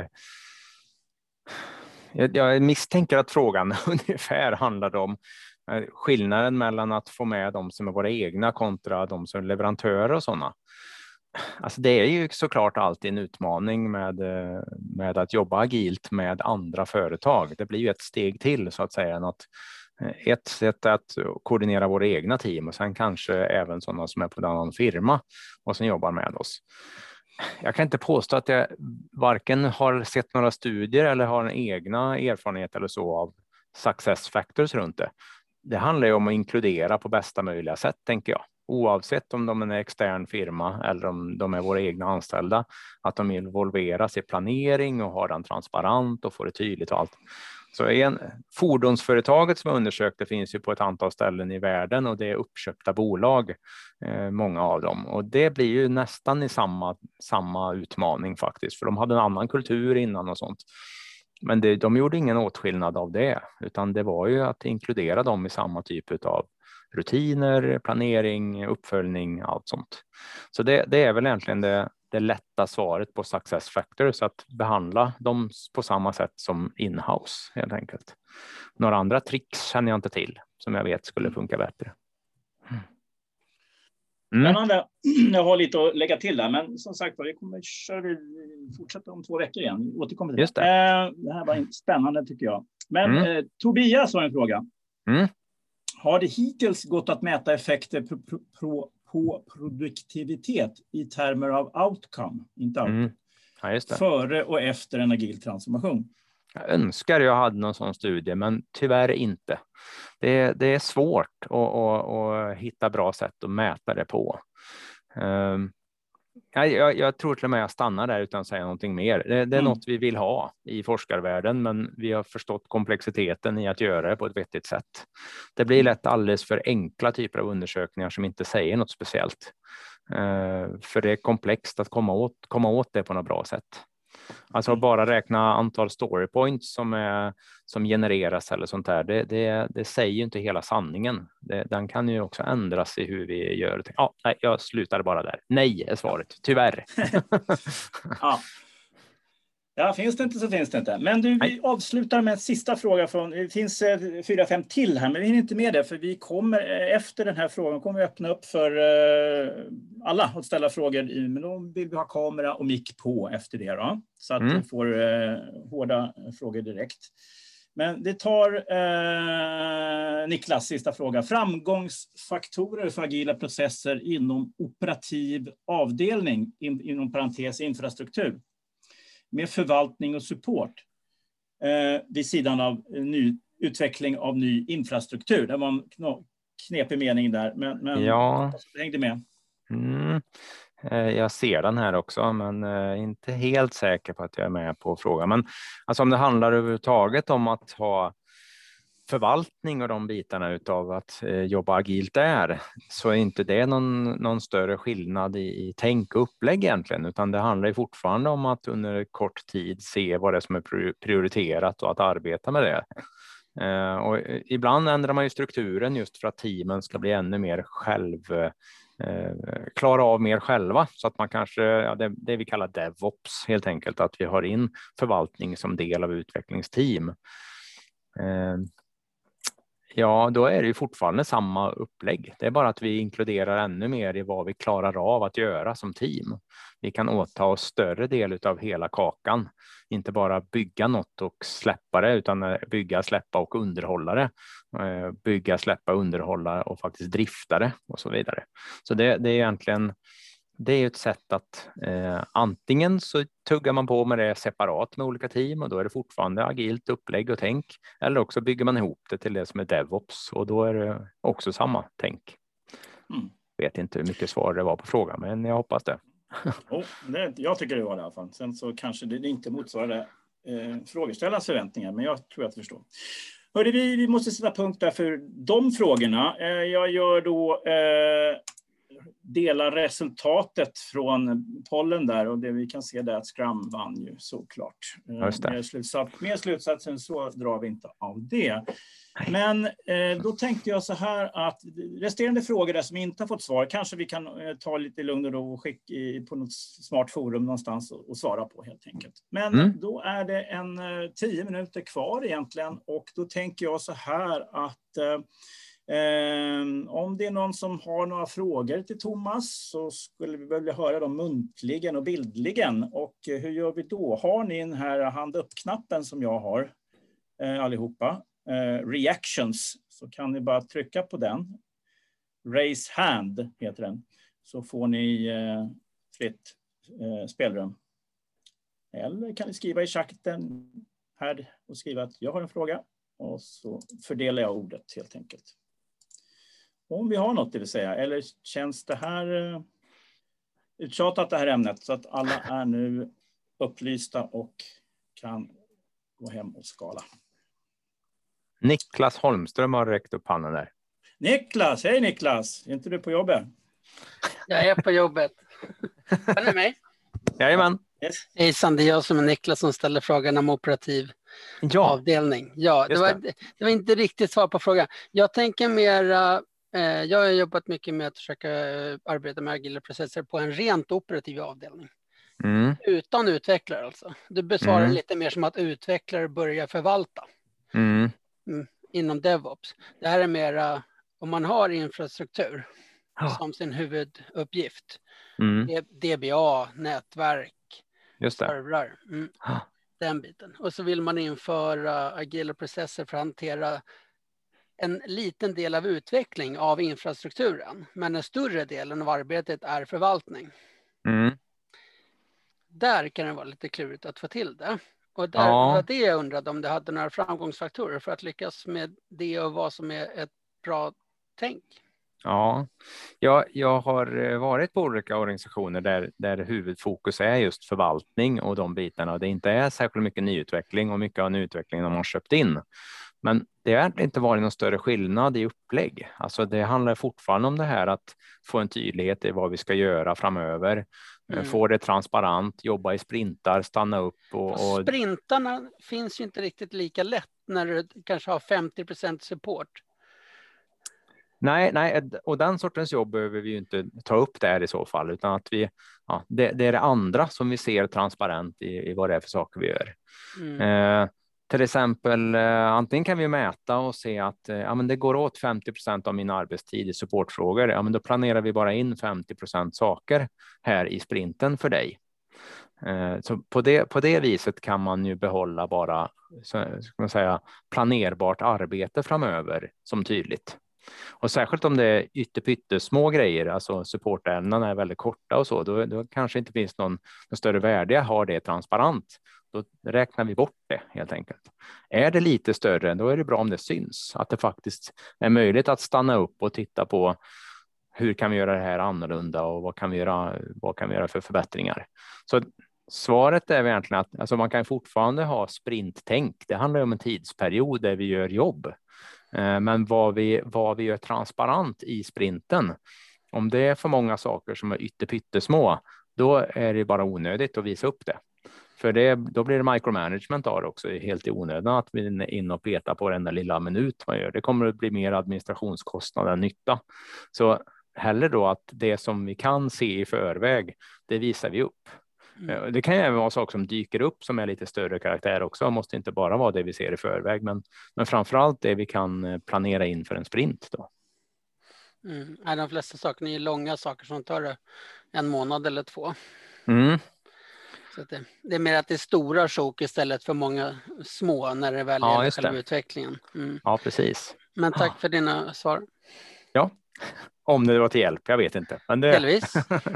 jag, jag misstänker att frågan ungefär handlar om eh, skillnaden mellan att få med de som är våra egna kontra de som är leverantörer och sådana. Alltså det är ju såklart alltid en utmaning med, med att jobba agilt med andra företag. Det blir ju ett steg till så att säga, än att ett sätt att koordinera våra egna team och sen kanske även sådana som är på en annan firma och som jobbar med oss. Jag kan inte påstå att jag varken har sett några studier eller har en egna erfarenhet eller så av success factors runt det. Det handlar ju om att inkludera på bästa möjliga sätt, tänker jag. Oavsett om de är en extern firma eller om de är våra egna anställda, att de involveras i planering och har den transparent och får det tydligt och allt. Så en, fordonsföretaget som jag undersökte finns ju på ett antal ställen i världen och det är uppköpta bolag, eh, många av dem. Och det blir ju nästan i samma, samma utmaning faktiskt, för de hade en annan kultur innan och sånt. Men det, de gjorde ingen åtskillnad av det, utan det var ju att inkludera dem i samma typ av rutiner, planering, uppföljning, allt sånt. Så det, det är väl egentligen det, det lätta svaret på success factors, att behandla dem på samma sätt som in-house helt enkelt. Några andra tricks känner jag inte till som jag vet skulle funka bättre. Mm. Spännande. Jag har lite att lägga till där, men som sagt vi kommer köra vi fortsätta om två veckor igen. Återkommer till Just det. Eh, det här var spännande tycker jag. Men Mm. eh, Tobias har en fråga. Mm. Har det hittills gått att mäta effekter på, på, på produktivitet i termer av outcome, inte output, Mm. Ja, just det. före och efter en agil transformation? Jag önskar jag hade någon sån studie, men tyvärr inte. Det, det är svårt att, att, att hitta bra sätt att mäta det på. Um, jag, jag tror till och med jag stannar där utan att säga någonting mer. Det, det är mm. något vi vill ha i forskarvärlden, men vi har förstått komplexiteten i att göra det på ett vettigt sätt. Det blir lätt alldeles för enkla typer av undersökningar som inte säger något speciellt. Uh, för det är komplext att komma åt, komma åt det på något bra sätt. Alltså bara räkna antal story points som, är, som genereras eller sånt där, det, det, det säger ju inte hela sanningen. Det, den kan ju också ändras i hur vi gör det. Ja, nej, jag slutar bara där. Nej är svaret, tyvärr. ja. ja, finns det inte så finns det inte. Men du, vi nej. avslutar med en sista fråga. Från, det finns eh, fyra, fem till här, men vi hinner inte med det. För vi kommer, eh, efter den här frågan kommer vi öppna upp för eh, alla att ställa frågor. I, men då vill vi ha kamera och mick på efter det. Då, så att mm. vi får eh, hårda frågor direkt. Men det tar eh, Niklas sista fråga. Framgångsfaktorer för agila processer inom operativ avdelning, in, inom parentes infrastruktur. Med förvaltning och support eh, vid sidan av ny utveckling av ny infrastruktur. Det var en knepig mening där, men, men ja. jag hängde med. Mm. Jag ser den här också, men eh, inte helt säker på att jag är med på frågan. Men alltså, om det handlar överhuvudtaget om att ha förvaltning och de bitarna utav att eh, jobba agilt där, så är inte det någon, någon större skillnad i, i tänk och upplägg egentligen, utan det handlar ju fortfarande om att under kort tid se vad det är som är prioriterat och att arbeta med det. Eh, och ibland ändrar man ju strukturen just för att teamen ska bli ännu mer själv eh, klara av mer själva, så att man kanske, ja, det, det vi kallar DevOps helt enkelt, att vi har in förvaltning som del av utvecklingsteam. Eh, Ja, då är det ju fortfarande samma upplägg. Det är bara att vi inkluderar ännu mer i vad vi klarar av att göra som team. Vi kan åta oss större del av hela kakan. Inte bara bygga något och släppa det, utan bygga, släppa och underhålla det. Bygga, släppa, underhålla och faktiskt drifta det och så vidare. Så det, det är egentligen det är ju ett sätt att eh, antingen så tuggar man på med det separat med olika team och då är det fortfarande agilt upplägg och tänk. Eller också bygger man ihop det till det som är DevOps och då är det också samma tänk. Mm. Vet inte hur mycket svar det var på frågan, men jag hoppas det. Oh, det jag tycker det var det i alla fall. Sen så kanske det inte motsvarade eh, frågeställarens förväntningar, men jag tror att jag förstår. Hörde, vi, vi måste sätta punkt där för de frågorna. Eh, jag gör då eh, delar resultatet från pollen där och det vi kan se där att Scrum vann ju såklart. Eh, Just det. Mer, slutsats, mer slutsatsen så drar vi inte av det. Men eh, då tänkte jag så här att resterande frågor där som inte har fått svar kanske vi kan eh, ta lite lugn och ro och skicka i, på något smart forum någonstans och, och svara på helt enkelt. Men Mm. då är det en eh, tio minuter kvar egentligen och då tänker jag så här att eh, eh, om det är någon som har några frågor till Thomas så skulle vi vilja höra dem muntligen och bildligen. Och eh, hur gör vi då? Har ni den här hand upp-knappen som jag har eh, allihopa? Uh, reactions, så kan ni bara trycka på den. Raise hand heter den. Så får ni uh, fritt uh, spelrum. Eller kan ni skriva i chatten här och skriva att jag har en fråga. Och så fördelar jag ordet helt enkelt. Om vi har något det vill säga. Eller känns det här uh, uttjatat det här ämnet så att alla är nu upplysta och kan gå hem och skala. Niklas Holmström har räckt upp handen där. Niklas, hej Niklas! Är inte du på jobbet? Jag är på jobbet. Hör ni mig? Jajamän. Yes. Hejsan, det är jag som är Niklas som ställer frågan om operativ Ja, avdelning. Ja, det just var, det. det var inte riktigt svar på frågan. Jag tänker mer, eh, jag har jobbat mycket med att försöka eh, arbeta med agila processer på en rent operativ avdelning. Mm. Utan utvecklare alltså. Du besvarar Mm. lite mer som att utvecklare börjar förvalta. Mm. Mm, inom DevOps. Det här är mera om man har infrastruktur Ja. som sin huvuduppgift. Mm. D B A, nätverk, Just det. servrar. Mm, Ja. den biten. Och så vill man införa agila processer för att hantera en liten del av utveckling av infrastrukturen. Men den större delen av arbetet är förvaltning. Mm. Där kan det vara lite klurigt att få till det. Och där Ja. var det jag undrade om det hade några framgångsfaktorer för att lyckas med det och vad som är ett bra tänk. Ja, jag, jag har varit på olika organisationer där, där huvudfokus är just förvaltning och de bitarna. Det inte är särskilt mycket nyutveckling och mycket av nyutvecklingen har man köpt in. Men det har inte varit någon större skillnad i upplägg. Alltså det handlar fortfarande om det här att få en tydlighet i vad vi ska göra framöver. Mm. Få det transparent, jobba i sprintar, stanna upp. Och, och... Sprintarna finns ju inte riktigt lika lätt när du kanske har femtio procent support. Nej, nej, och den sortens jobb behöver vi ju inte ta upp där i så fall, utan att vi, ja, det, det är det andra som vi ser transparent i, i vad det är för saker vi gör. Mm. Eh, till exempel, eh, antingen kan vi mäta och se att eh, ja, men det går åt femtio procent av min arbetstid i supportfrågor. Ja, men då planerar vi bara in femtio procent saker här i sprinten för dig. Eh, så på det, på det viset kan man ju behålla bara så, ska man säga, planerbart arbete framöver som tydligt. Och särskilt om det är ytterpytte små grejer, alltså supportärendena är väldigt korta och så, då, då kanske inte finns någon, någon större värde att ha det transparent. Då räknar vi bort det helt enkelt. Är det lite större, då är det bra om det syns. Att det faktiskt är möjligt att stanna upp och titta på hur kan vi göra det här annorlunda och vad kan vi göra, vad kan vi göra för förbättringar. Så svaret är egentligen att alltså man kan fortfarande ha sprinttänk. Det handlar om en tidsperiod där vi gör jobb. Men vad vi, vad vi gör transparent i sprinten, om det är för många saker som är ytterpyttesmå, då är det bara onödigt att visa upp det. För det, då blir det micromanagement av det också, helt i onödan att vi är in och petar på den där lilla minut man gör. Det kommer att bli mer administrationskostnad än nytta. Så hellre då att det som vi kan se i förväg, det visar vi upp. Mm. Det kan ju även vara saker som dyker upp som är lite större karaktär också. Det måste inte bara vara det vi ser i förväg, men, men framförallt det vi kan planera in för en sprint då. Mm. De flesta sakerna är långa saker som tar en månad eller två. Mm. Så det, det är mer att det är stora sjok istället för många små när det väl ja, gäller själva utvecklingen. Mm. Ja, precis. Men tack för dina svar. Ja, Om det var till hjälp, jag vet inte. Men det... Delvis.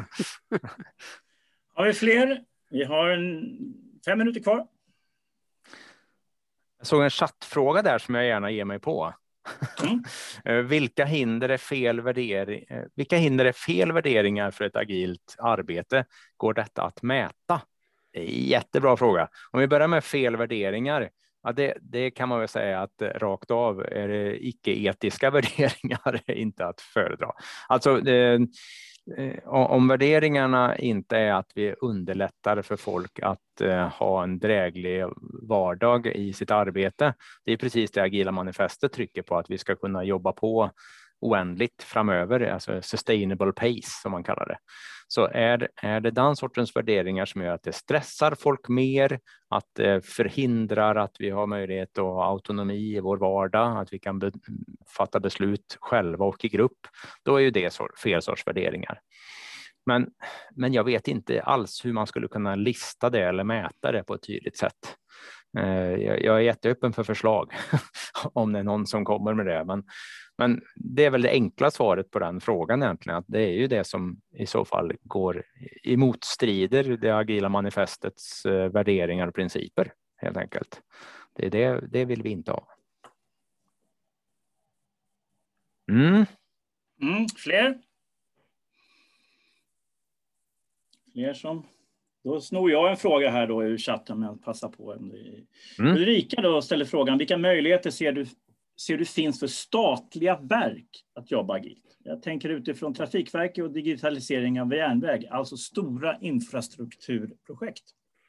Har vi fler? Vi har en, fem minuter kvar. Jag såg en chattfråga där som jag gärna ger mig på. Mm. vilka, hinder är fel värdering, vilka hinder är fel värderingar för ett agilt arbete? Går detta att mäta? Jättebra fråga. Om vi börjar med fel värderingar. Ja, det, det kan man väl säga att rakt av är det icke-etiska värderingar inte att föredra. Alltså det, om värderingarna inte är att vi underlättar för folk att eh, ha en dräglig vardag i sitt arbete. Det är precis det agila manifestet trycker på, att vi ska kunna jobba på oändligt framöver, alltså sustainable pace som man kallar det. Så är, är det den sortens värderingar som gör att det stressar folk mer, att det förhindrar att vi har möjlighet att ha autonomi i vår vardag, att vi kan be, fatta beslut själva och i grupp, då är ju det så, fel sorts värderingar. Men, men jag vet inte alls hur man skulle kunna lista det eller mäta det på ett tydligt sätt. Jag, jag är jätteöppen för förslag om det är någon som kommer med det, men Men det är väl det enkla svaret på den frågan egentligen, att det är ju det som i så fall går emot strider det agila manifestets värderingar och principer helt enkelt. Det är det, det vill vi inte ha. Mm. Mm, fler? Fler som... Då snor jag en fråga här då ur chatten med att passa på. Mm. Ulrika då ställer frågan, vilka möjligheter ser du ser du finns för statliga verk att jobba agilt? Jag tänker utifrån Trafikverket och digitalisering av järnväg, alltså stora infrastrukturprojekt.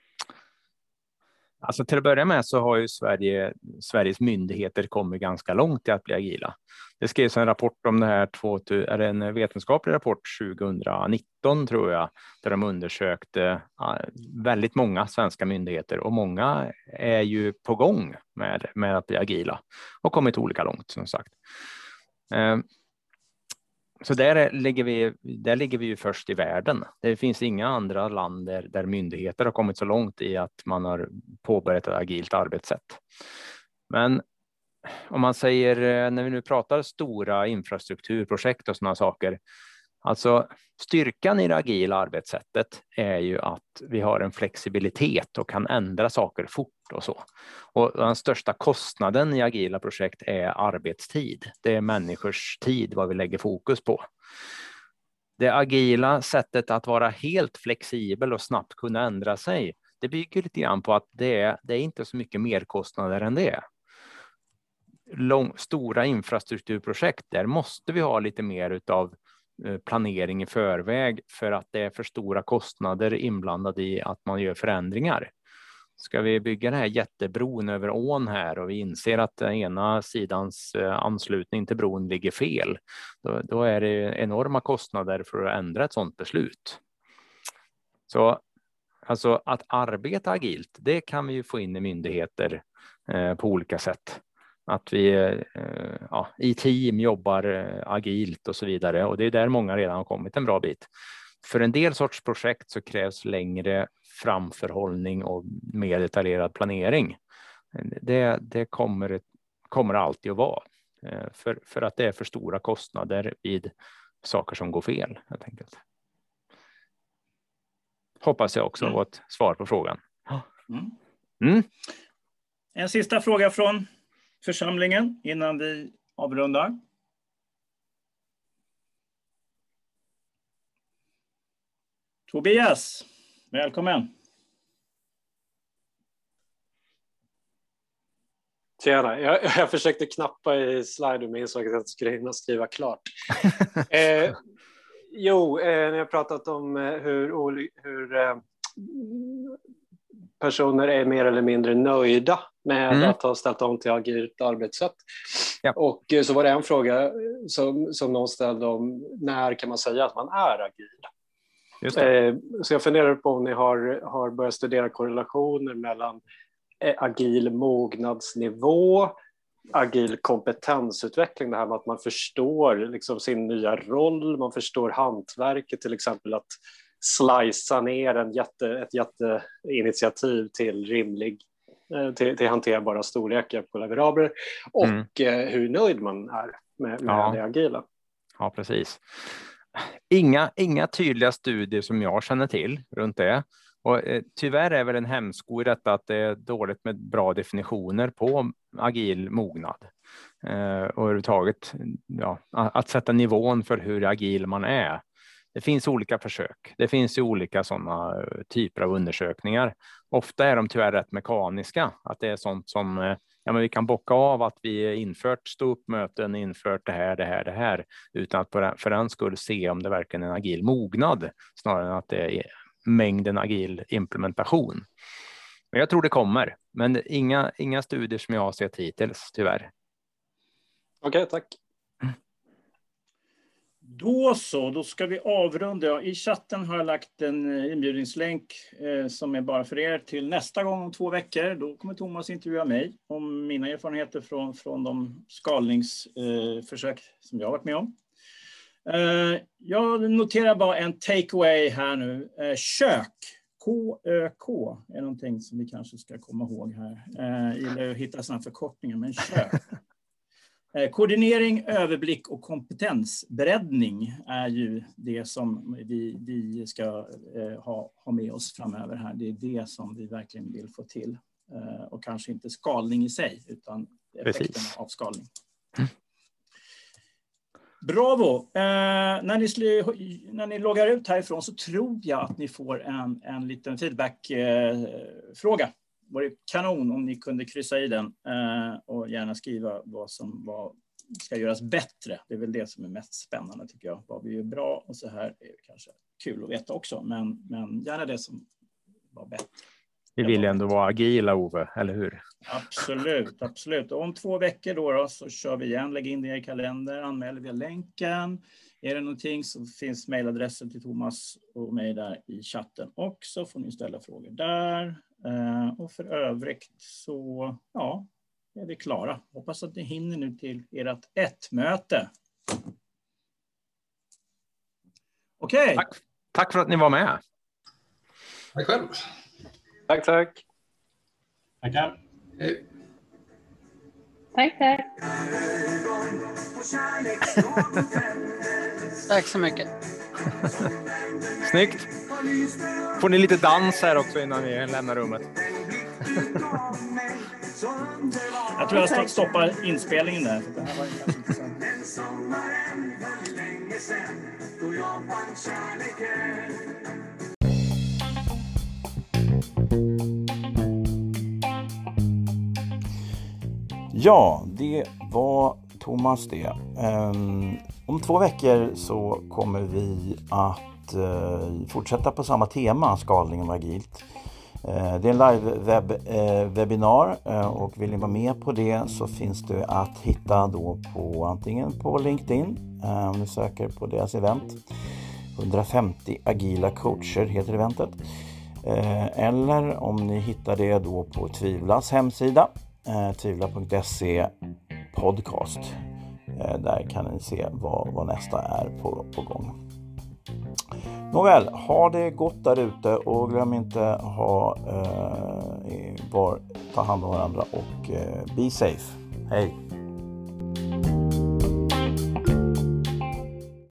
Alltså till att börja med så har ju Sverige, Sveriges myndigheter kommit ganska långt i att bli agila. Det skrevs en rapport om det här, är det en vetenskaplig rapport tjugonitton tror jag, där de undersökte väldigt många svenska myndigheter, och många är ju på gång med, med att bli agila och kommit olika långt som sagt. Så där ligger vi, där ligger vi ju först i världen. Det finns inga andra länder där myndigheter har kommit så långt i att man har påbörjat ett agilt arbetssätt. Men om man säger, när vi nu pratar stora infrastrukturprojekt och sådana saker, alltså styrkan i det agila arbetssättet är ju att vi har en flexibilitet och kan ändra saker fort och så. Och den största kostnaden i agila projekt är arbetstid. Det är människors tid, vad vi lägger fokus på. Det agila sättet att vara helt flexibel och snabbt kunna ändra sig, det bygger lite grann på att det är, det är inte så mycket merkostnader än det. Lång, stora infrastrukturprojekt, där måste vi ha lite mer utav planering i förväg, för att det är för stora kostnader inblandade i att man gör förändringar. Ska vi bygga den här jättebron över ån här och vi inser att den ena sidans anslutning till bron ligger fel, då, då är det enorma kostnader för att ändra ett sådant beslut. Så alltså att arbeta agilt, det kan vi ju få in i myndigheter eh, på olika sätt. Att vi eh, ja, i team jobbar eh, agilt och så vidare, och det är där många redan har kommit en bra bit. För en del sorts projekt så krävs längre framförhållning och mer detaljerad planering. Det, det kommer, kommer alltid att vara, eh, för, för att det är för stora kostnader vid saker som går fel helt enkelt. Hoppas jag också var ett svar på frågan. Mm. Mm. En sista fråga från församlingen innan vi avrundar. Tobias, välkommen. Tjena, jag, jag försökte knappa i slide och insåg att jag skulle hinna skriva klart. eh, jo, eh, när jag pratat om eh, hur, hur eh, personer är mer eller mindre nöjda med mm. att ha ställt om till agilt arbetssätt. Ja. Och eh, så var det en fråga som, som någon ställde om när kan man säga att man är agil? Just det. Eh, så jag funderar på om ni har, har börjat studera korrelationer mellan agil mognadsnivå, agil kompetensutveckling, det här med att man förstår liksom sin nya roll, man förstår hantverket, till exempel att slicea ner en jätte, ett jätteinitiativ till rimlig, till, till hanterbara storlekar på leverabler, och mm. hur nöjd man är med, med ja. det agila. Ja, precis. Inga, inga tydliga studier som jag känner till runt det. Och eh, tyvärr är väl en hämsko i detta att det är dåligt med bra definitioner på agil mognad. Eh, och överhuvudtaget ja, att sätta nivån för hur agil man är. Det finns olika försök. Det finns ju olika sådana typer av undersökningar. Ofta är de tyvärr rätt mekaniska. Att det är sånt som ja, men vi kan bocka av att vi infört ståuppmöten, infört det här, det här, det här. Utan att för den skull se om det verkligen är en agil mognad. Snarare än att det är mängden agil implementation. Men jag tror det kommer. Men inga, inga studier som jag har sett hittills, tyvärr. Okej, okay, tack. Då så, då ska vi avrunda. I chatten har jag lagt en inbjudningslänk eh, som är bara för er till nästa gång om två veckor. Då kommer Thomas intervjua mig om mina erfarenheter från, från de skalningsförsök eh, som jag har varit med om. Eh, jag noterar bara en takeaway här nu. Eh, kök, K Ö K, är någonting som vi kanske ska komma ihåg här. Eh, gillar att hitta sådana förkortningar, men kök. Koordinering, överblick och kompetensbreddning är ju det som vi, vi ska eh, ha, ha med oss framöver här. Det är det som vi verkligen vill få till. Eh, och kanske inte skalning i sig, utan effekten av skalning. Mm. Bravo! Eh, när, ni, när ni loggar ut härifrån så tror jag att ni får en, en liten feedback-fråga. Eh, Det var kanon om ni kunde kryssa i den eh, och gärna skriva vad som vad ska göras bättre. Det är väl det som är mest spännande tycker jag. Vad vi gör bra och så här är kanske kul att veta också. Men, men gärna det som var bättre. Vi vill ändå vara agila, Ove, eller hur? Absolut, absolut. Och om två veckor då, då så kör vi igen. Lägg in det i kalender, anmäler via länken. Är det någonting så finns mejladressen till Thomas och mig där i chatten. Och så får ni ställa frågor där. Och för övrigt så ja, är vi klara. Hoppas att ni hinner nu till ert ett-möte. Okej. Okay. Tack. Tack för att ni var med. Tack själv. Tack, tack. Tackar. Hej. Tack, tack. Tack så mycket. Snyggt. Får ni lite dans här också innan ni lämnar rummet? Jag tror jag stoppar inspelningen där. Det här var Ja, det var Thomas det. Um, om två veckor så kommer vi att uh, fortsätta på samma tema, skalning och agilt. Uh, det är en live-webb-webinar uh, uh, och vill ni vara med på det så finns det att hitta då på antingen på LinkedIn, uh, om ni söker på deras event. hundrafemtio agila coacher heter eventet. Uh, eller om ni hittar det då på Tvivlas hemsida. Eh, tvivla punkt se podcast. Eh, där kan ni se vad, vad nästa är på, på gång. Nåväl, ha det gott där ute och glöm inte ha eh, var, ta hand om varandra och eh, be safe. Hej!